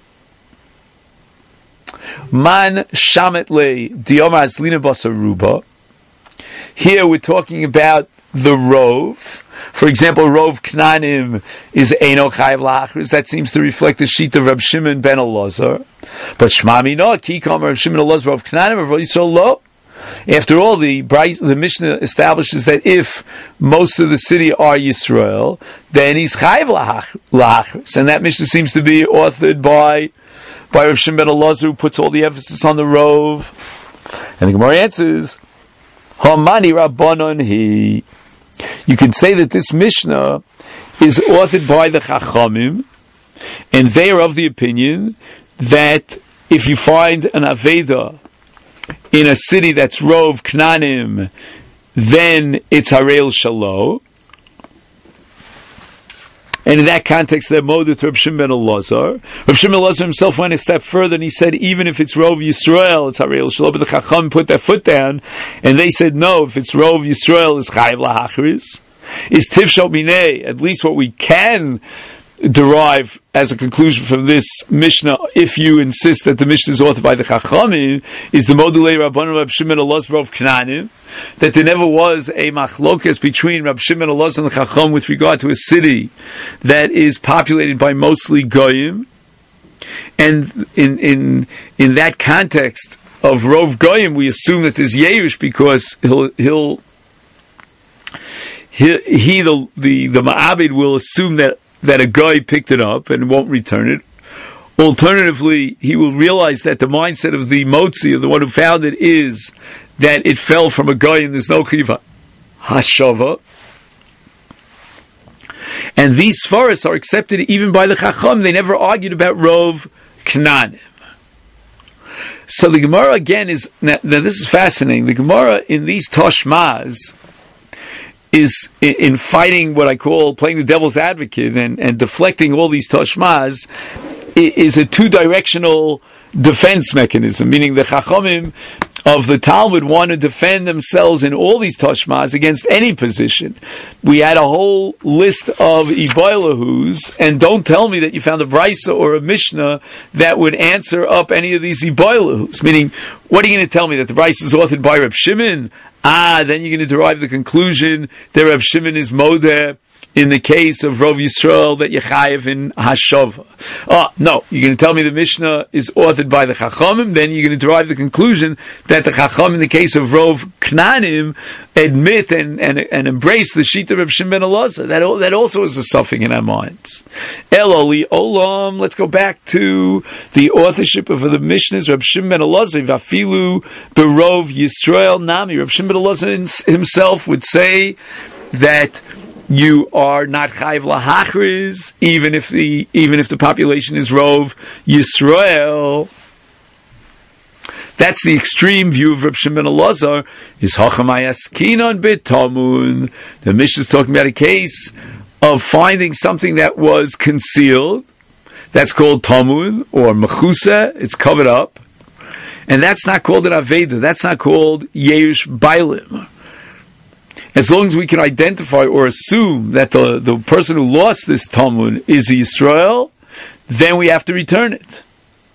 Man shamet le dioma azlina basaruba. Here we're talking about the rov. For example, rov knanim is eino chayev lahachris. That seems to reflect the sheet of Rab Shimon ben Elazar. But shmami no ki kam Rab Shimon Elazar rov knanim rov Yisrael lo. After all, the the Mishnah establishes that if most of the city are Yisrael, then he's chayev lahachris, and that Mishnah seems to be authored by by Rab Shimon ben Elazar, who puts all the emphasis on the rov. And the Gemara answers, Hamani Rabbanon hi. You can say that this Mishnah is authored by the Chachamim, and they are of the opinion that if you find an Aveda in a city that's Rov Knanim, then it's Harel Shalom. And in that context, they're moded to Reb Shimon ben Elazar. Reb Shimon ben Elazar himself went a step further, and he said, even if it's Rov Yisrael, it's Harel Shalom. But the Chacham put their foot down, and they said, no, if it's Rov Yisrael, it's Chayev Lahachris. Is Tifshot Minei, at least what we can derive as a conclusion from this Mishnah, if you insist that the Mishnah is authored by the Chachamim, is the Modulei Rabbanon Reb Shimon Elazar of Knanim, that there never was a machlokas between Reb Shimon Elazar and the Chacham with regard to a city that is populated by mostly Goyim, and in in in that context of Rov Goyim, we assume that there's Yerush because he'll he'll he, he the the the Ma'abed will assume that that a guy picked it up and won't return it. Alternatively, he will realize that the mindset of the Motzi, of the one who found it, is that it fell from a guy and there's no chiva hashava. And these svaras are accepted even by the Chacham. They never argued about Rov Knanim. So the Gemara again is, now, now this is fascinating, the Gemara in these Toshmas is in, in fighting what I call playing the devil's advocate and, and deflecting all these Toshmas, is a two-directional defense mechanism, meaning the Chachamim of the Talmud want to defend themselves in all these Toshmas against any position. We had a whole list of Iboilahus, and don't tell me that you found a Brisa or a Mishnah that would answer up any of these Iboilahus. Meaning, what are you going to tell me, that the Brisa is authored by Reb Shimon? Ah, then you're going to derive the conclusion that Reb Shimon is Modeh in the case of Rov Yisrael that Yechayev in Hashava. Oh, no, you're going to tell me the Mishnah is authored by the Chachamim, then you're going to derive the conclusion that the Chacham in the case of Rov Knanim admit and, and, and embrace the Shita of Reb Shimon ben Elazar. That, that also is a suffix in our minds. Eloli Olam, let's go back to the authorship of the Mishnahs. Reb Shimon ben Elazar, Vafilu Berov Yisrael Nami. Reb Shimon ben Elazar himself would say that you are not chayiv lahachriz, even if the even if the population is Rov Yisrael. That's the extreme view of Reb Shimon ben Elazar. Is hachamayaskinon b'tamun. The Mishnah is talking about a case of finding something that was concealed. That's called tamun or mechusa. It's covered up, and that's not called an aveda. That's not called yeush bailim. As long as we can identify or assume that the, the person who lost this Talmud is Yisrael, then we have to return it.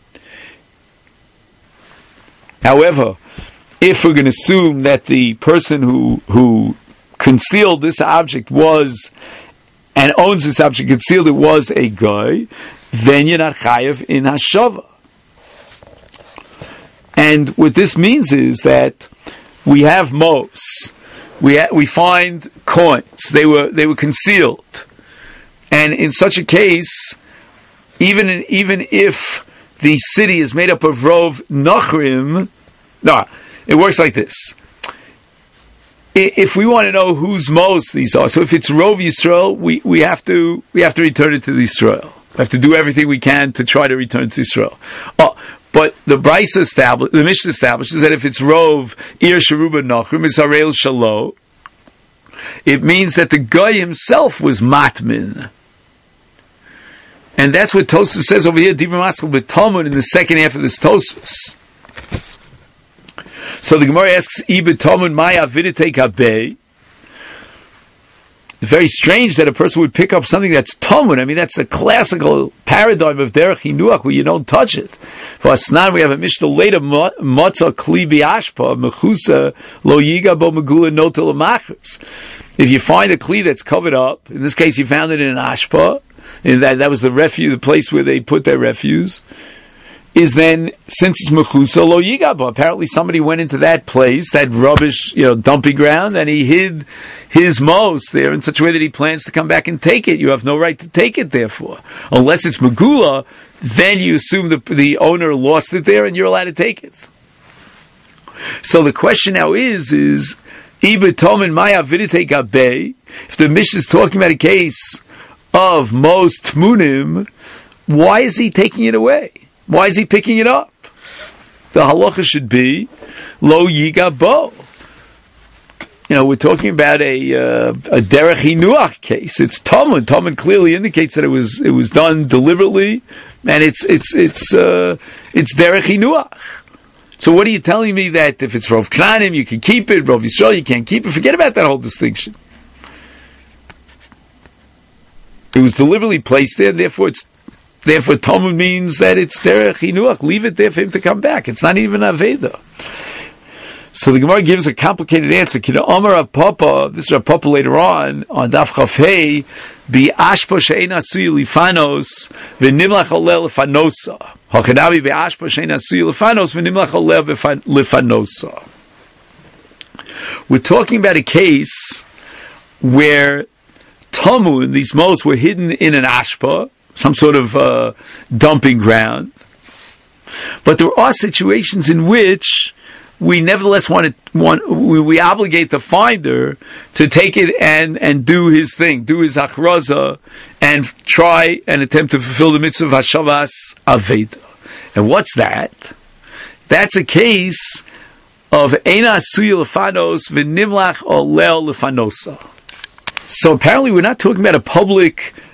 However, if we're going to assume that the person who who concealed this object was, and owns this object, concealed it was a guy, then you're not chayav in Hashava. And what this means is that we have mos. We ha- we find coins. They were they were concealed, and in such a case, even in, even if the city is made up of Rov Nachrim, no, it works like this. I, if we want to know whose most these are, so if it's Rov Yisrael, we, we have to we have to return it to Yisrael. We have to do everything we can to try to return it to Yisrael. Oh. But the Brisa establishes, the Mishnah establishes that if it's Rov Ir Sheruba Nachrim, it's Harel Shalo. It means that the guy himself was Matmin. And that's what Tosfos says over here, Dibur Maskal B'Talmud, in the second half of this Tosfos. So the Gemara asks, I B'Talmud Maya Viditei Kabei. Very strange that a person would pick up something that's Talmud. I mean, that's the classical paradigm of Derech Hinuach, where you don't touch it. For Asnan, we have a Mishnah later, Motza Kli Biashpa, Mechusa, Lo Yiga Bo Megula Notel Machers. If you find a Kli that's covered up, in this case you found it in an Ashpa, and that, that was the refuse, the place where they put their refuse, is then, since it's Mechusa, Lo Yiga Bo, apparently somebody went into that place, that rubbish, you know, dumping ground, and he hid his mos there in such a way that he plans to come back and take it. You have no right to take it, therefore. Unless it's Megula, then you assume the, the owner lost it there and you're allowed to take it. So the question now is, is, Ibetomen Maya Vidite Gabe, if the Mishnah is talking about a case of Mos Tmunim, why is he taking it away? Why is he picking it up? The halacha should be, Lo Yiga Bo. You know, we're talking about a uh, a derech hinuach case. It's Talmud. Talmud clearly indicates that it was it was done deliberately, and it's it's it's uh, it's derech hinuach. So what are you telling me, that if it's Rov Knanim you can keep it, Rov Yisrael you can't keep it? Forget about that whole distinction. It was deliberately placed there, therefore it's therefore Talmud means that it's derech hinuach. Leave it there for him to come back. It's not even aveda. So the Gemara gives a complicated answer. Kina Omer Rav Papa, this is Rav Papa later on, on Daf Chaf Hei, Bi Ashpa She'en Asui Lifanos, V'nimlach Oleh Lefanosa. Hachadavi Bi Ashpa She'en Asui Lifanos, V'nimlach Oleh Lefanosa. We're talking about a case where Talmud, these mos, were hidden in an ashpa, some sort of uh, dumping ground. But there are situations in which we nevertheless want to, want, we, we obligate the finder to take it and, and do his thing, do his achraza, and try and attempt to fulfill the mitzvah of Hashavas Aveda. And what's that? That's a case of Eina Suya Lefanos V'nimlach Olel Lefanosa. So apparently we're not talking about a public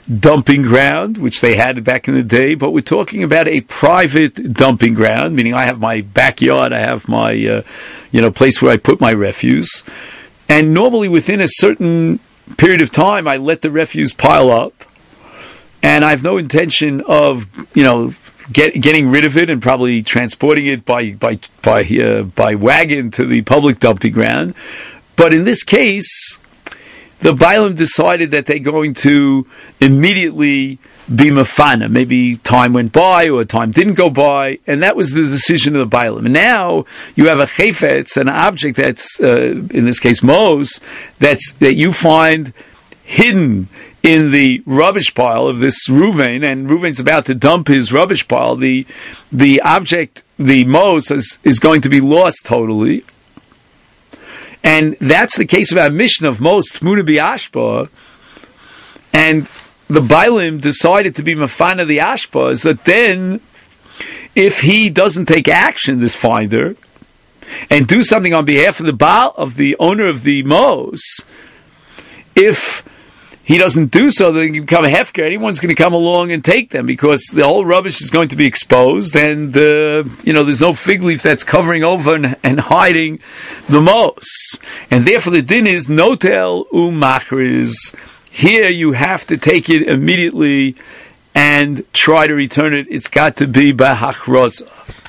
dumping ground, which they had back in the day, but we're talking about a private dumping ground, meaning I have my backyard, I have my, uh, you know, place where I put my refuse, and normally within a certain period of time, I let the refuse pile up, and I have no intention of, you know, get, getting rid of it and probably transporting it by by by uh, by wagon to the public dumping ground. But in this case, the Bailam decided that they're going to immediately be mafana. Maybe time went by or time didn't go by, and that was the decision of the Bailam. And now you have a chayfetz, an object that's, uh, in this case, mos, that's, that you find hidden in the rubbish pile of this Reuven, and Reuven's about to dump his rubbish pile. The, the object, the mos, is, is going to be lost totally. And that's the case of our mission of most Tmuna B'Ashpa. And the Bailim decided to be Mafana the Ashpa, is that then, if he doesn't take action, this finder, and do something on behalf of the Baal, of the owner of the Mos, if he doesn't do so, they become a hefker. Anyone's going to come along and take them, because the whole rubbish is going to be exposed, and uh, you know, there's no fig leaf that's covering over and, and hiding the mos. And therefore, the din is notel umachriz. Here, you have to take it immediately and try to return it. It's got to be bahachroza.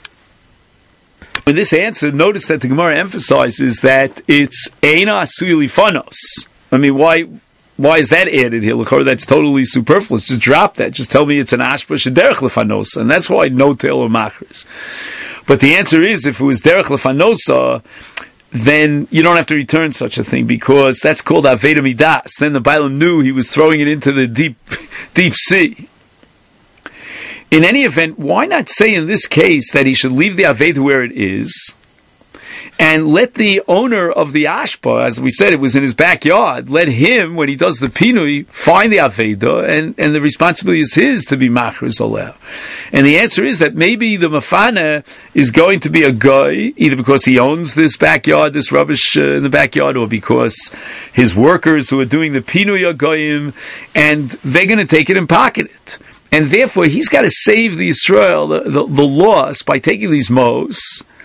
In this answer, notice that the Gemara emphasizes that it's eina asui lifanos. I mean, why? Why is that added here? Look, that's totally superfluous. Just drop that. Just tell me it's an ashpa shederech lefanos, and that's why no tail or machris. But the answer is, if it was derech lefanosa, then you don't have to return such a thing, because that's called aveda midas. Then the Bailam knew he was throwing it into the deep, deep sea. In any event, why not say in this case that he should leave the aveda where it is, and let the owner of the ashpa, as we said, it was in his backyard, let him, when he does the pinui, find the aveda, and, and the responsibility is his to be machris oleh. And the answer is that maybe the mafana is going to be a guy, either because he owns this backyard, this rubbish uh, in the backyard, or because his workers who are doing the pinui are goyim, and they're going to take it and pocket it. And therefore, he's got to save the Israel, the, the, the loss, by taking these mos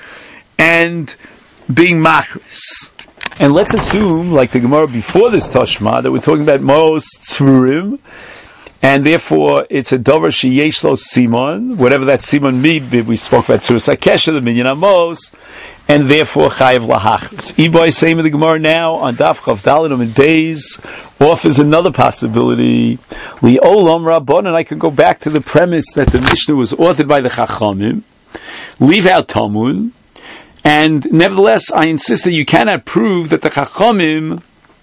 and being machris. And let's assume, like the Gemara before this Tashma, that we're talking about mos tzvurim, and therefore it's a davar sheyesh lo simon, whatever that simon be. We spoke about tzuras hakesher, the minyan amos, and therefore chayiv lahachris. Iboy saying with the Gemara now on Daf Chav Dalet and Days offers another possibility. Li olam rabban, and I can go back to the premise that the Mishnah was authored by the Chachamim. Leave out Talmud. And nevertheless, I insist that you cannot prove that the Chachamim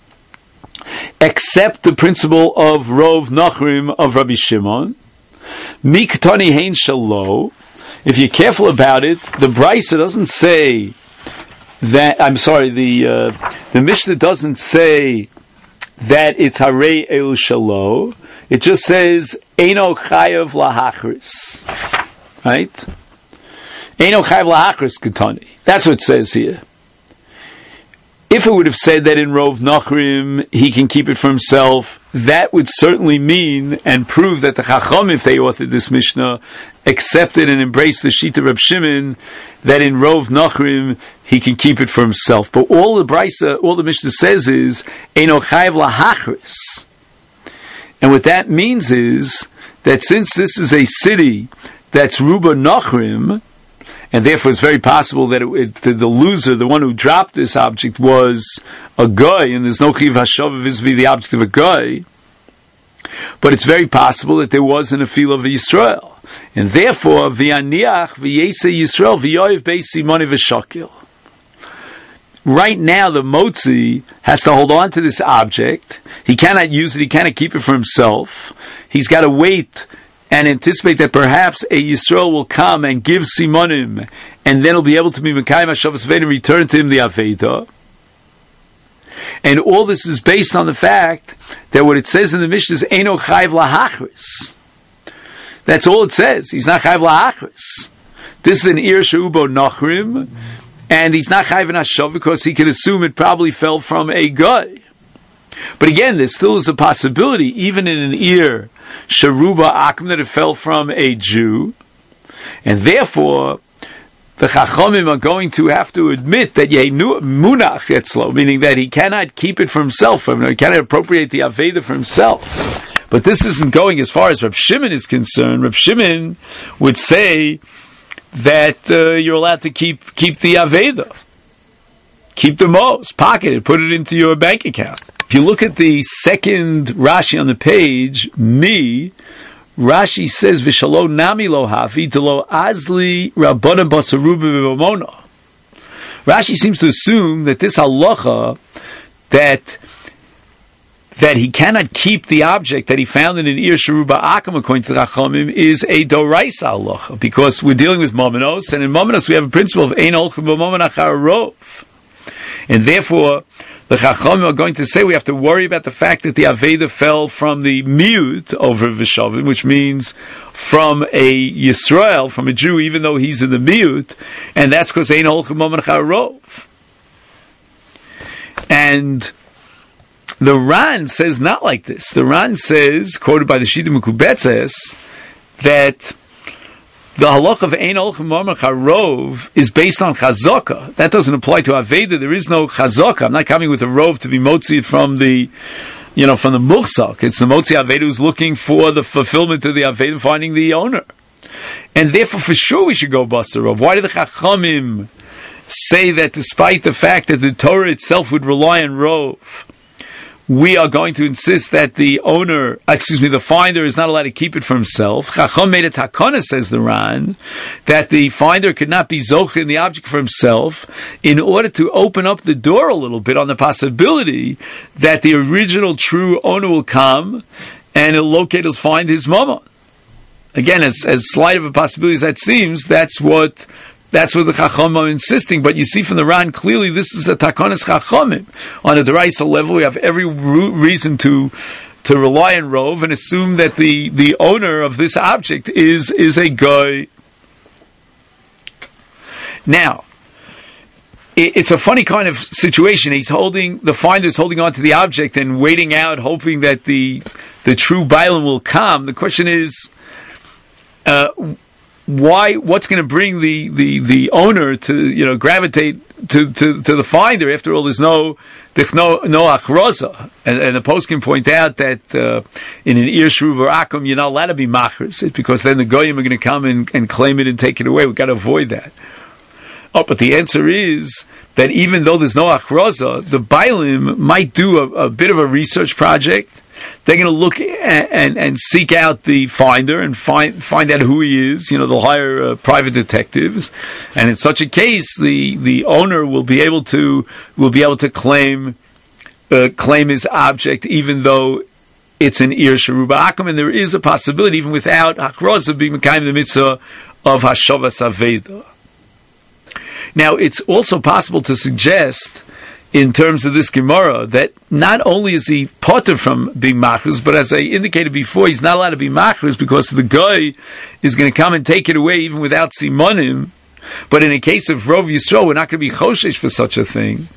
accept the principle of Rov Nachrim of Rabbi Shimon. Miktani hein shalo. If you're careful about it, the Brisa doesn't say that. I'm sorry, the uh, the Mishnah doesn't say that it's Harei El Shalo. It just says Eino Chayav Lahachris. Right? Eino Chayav Lahachris Ketani. That's what it says here. If it would have said that in Rov Nachrim he can keep it for himself, that would certainly mean and prove that the Chacham, if they authored this Mishnah, accepted and embraced the Shita Reb Shimon, that in Rov Nachrim he can keep it for himself. But all the Brisa, all the Mishnah says is Eino Chayav Lahachris. And what that means is that since this is a city that's Ruba Nachrim, and therefore it's very possible that it, it, the, the loser, the one who dropped this object, was a guy, and there's no chiv hashava vis-a-vis the object of a guy. But it's very possible that there was an afil of Yisrael, and therefore v'aniach v'yese Yisrael v'yoyev beis simoni v'shakil. Right now, the motzi has to hold on to this object. He cannot use it. He cannot keep it for himself. He's got to wait and anticipate that perhaps a Yisrael will come and give simonim, and then he'll be able to be Mekayim HaShavas Aveda and return to him the Aveda. And all this is based on the fact that what it says in the Mishnah is Eino Chayv Lahachris. That's all it says. He's not Chayv Lahachris. This is an Ir Sheubo Nachrim, and he's not Chayv Hashav because he can assume it probably fell from a guy. But again, there still is a possibility, even in an ear Sharuba Akum, that it fell from a Jew, and therefore the Chachamim are going to have to admit that Yehnu Munach Etzlo, meaning that he cannot keep it for himself, he cannot appropriate the Aveda for himself. But this isn't going as far as Reb Shimon is concerned. Reb Shimon would say that uh, you're allowed to keep keep the Aveda. Keep the most, pocket it, put it into your bank account. If you look at the second Rashi on the page, me, Rashi says, V'shalo nami lo havi, delo azli rabbanan basaruba v'mona. Rashi seems to assume that this halacha, that that he cannot keep the object that he found in an Ir Sharuba Akam, according to the Chachamim, is a Doraisa halacha, because we're dealing with Momenos, and in Momenos we have a principle of Ein Olchem B'Momen Achar Rov. And therefore, the Chachamim are going to say we have to worry about the fact that the Aveda fell from the Miut over Vishavim, which means from a Yisrael, from a Jew, even though he's in the Miut, and that's because Ein Olchem B'Momen Achar Rov. And the Ran says not like this. The Ran says, quoted by the Shita Mekubetzes, that the halach of Ein Olchem B'Momen Achar Rov is based on chazaka. That doesn't apply to Aveda. There is no chazaka. I'm not coming with a rov to be motzi from the, you know, from the muchzak. It's the motzi Aveda who's looking for the fulfillment of the Aveda, finding the owner. And therefore, for sure, we should go bust a rov. Why did the Chachamim say that despite the fact that the Torah itself would rely on rov, we are going to insist that the owner, excuse me, the finder is not allowed to keep it for himself? Chacham made a takana, says the Ran, that the finder could not be zoch in the object for himself in order to open up the door a little bit on the possibility that the original true owner will come and he'll locate, he'll find his mama. Again, as, as slight of a possibility as that seems, that's what That's what the Chachamim are insisting, but you see from the Ran clearly this is a Takanas Chachamim. On a Deraisa level, we have every reason to to rely on Rov and assume that the, the owner of this object is is a guy. Now, it, it's a funny kind of situation. He's holding the finder's holding on to the object and waiting out, hoping that the the true Bailam will come. The question is, Uh, why? What's going to bring the, the, the owner to, you know, gravitate to, to, to the finder? After all, there's no there's no no achroza, and, and the post can point out that uh, in an ir shruv or akum you're not allowed to be machers, because then the goyim are going to come and, and claim it and take it away. We've got to avoid that. Oh, but the answer is that even though there's no achroza, the bailim might do a, a bit of a research project. They're going to look and, and, and seek out the finder and find find out who he is. You know, they'll hire uh, private detectives, and in such a case, the, the owner will be able to will be able to claim uh, claim his object, even though it's an ir sharuba akum, and there is a possibility, even without hakroz, of being kind of the mitzvah of hashavas aveda. Now, it's also possible to suggest, in terms of this Gemara, that not only is he potter from being machris, but as I indicated before, he's not allowed to be machris because the guy is going to come and take it away even without simonim. But in a case of Rov Yisrael, we're not going to be choshesh for such a thing.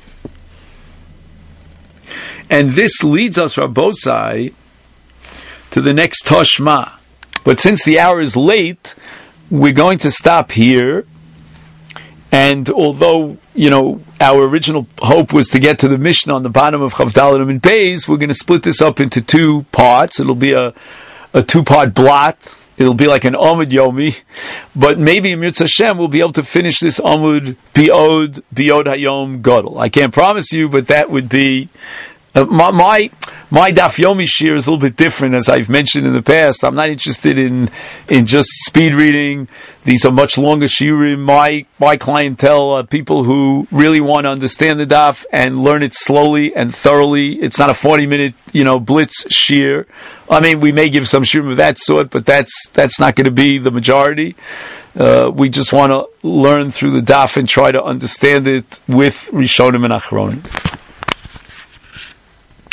And this leads us, Rabbosai, to the next Toshma. But since the hour is late, we're going to stop here. And although, you know, our original hope was to get to the Mishnah on the bottom of Chavdalim and Beis, we're going to split this up into two parts. It'll be a, a two-part blot. It'll be like an Amud Yomi. But maybe in Mirz Hashem we'll be able to finish this Amud Biod, Biod Hayom Gadol. I can't promise you, but that would be... Uh, my, my my Daf Yomi shir is a little bit different, as I've mentioned in the past. I'm not interested in in just speed reading. These are much longer shirim. My my clientele are people who really want to understand the Daf and learn it slowly and thoroughly. It's not a forty minute, you know, blitz shir. I mean, we may give some shirim of that sort, but that's that's not going to be the majority. Uh, we just want to learn through the Daf and try to understand it with Rishonim and Achronim.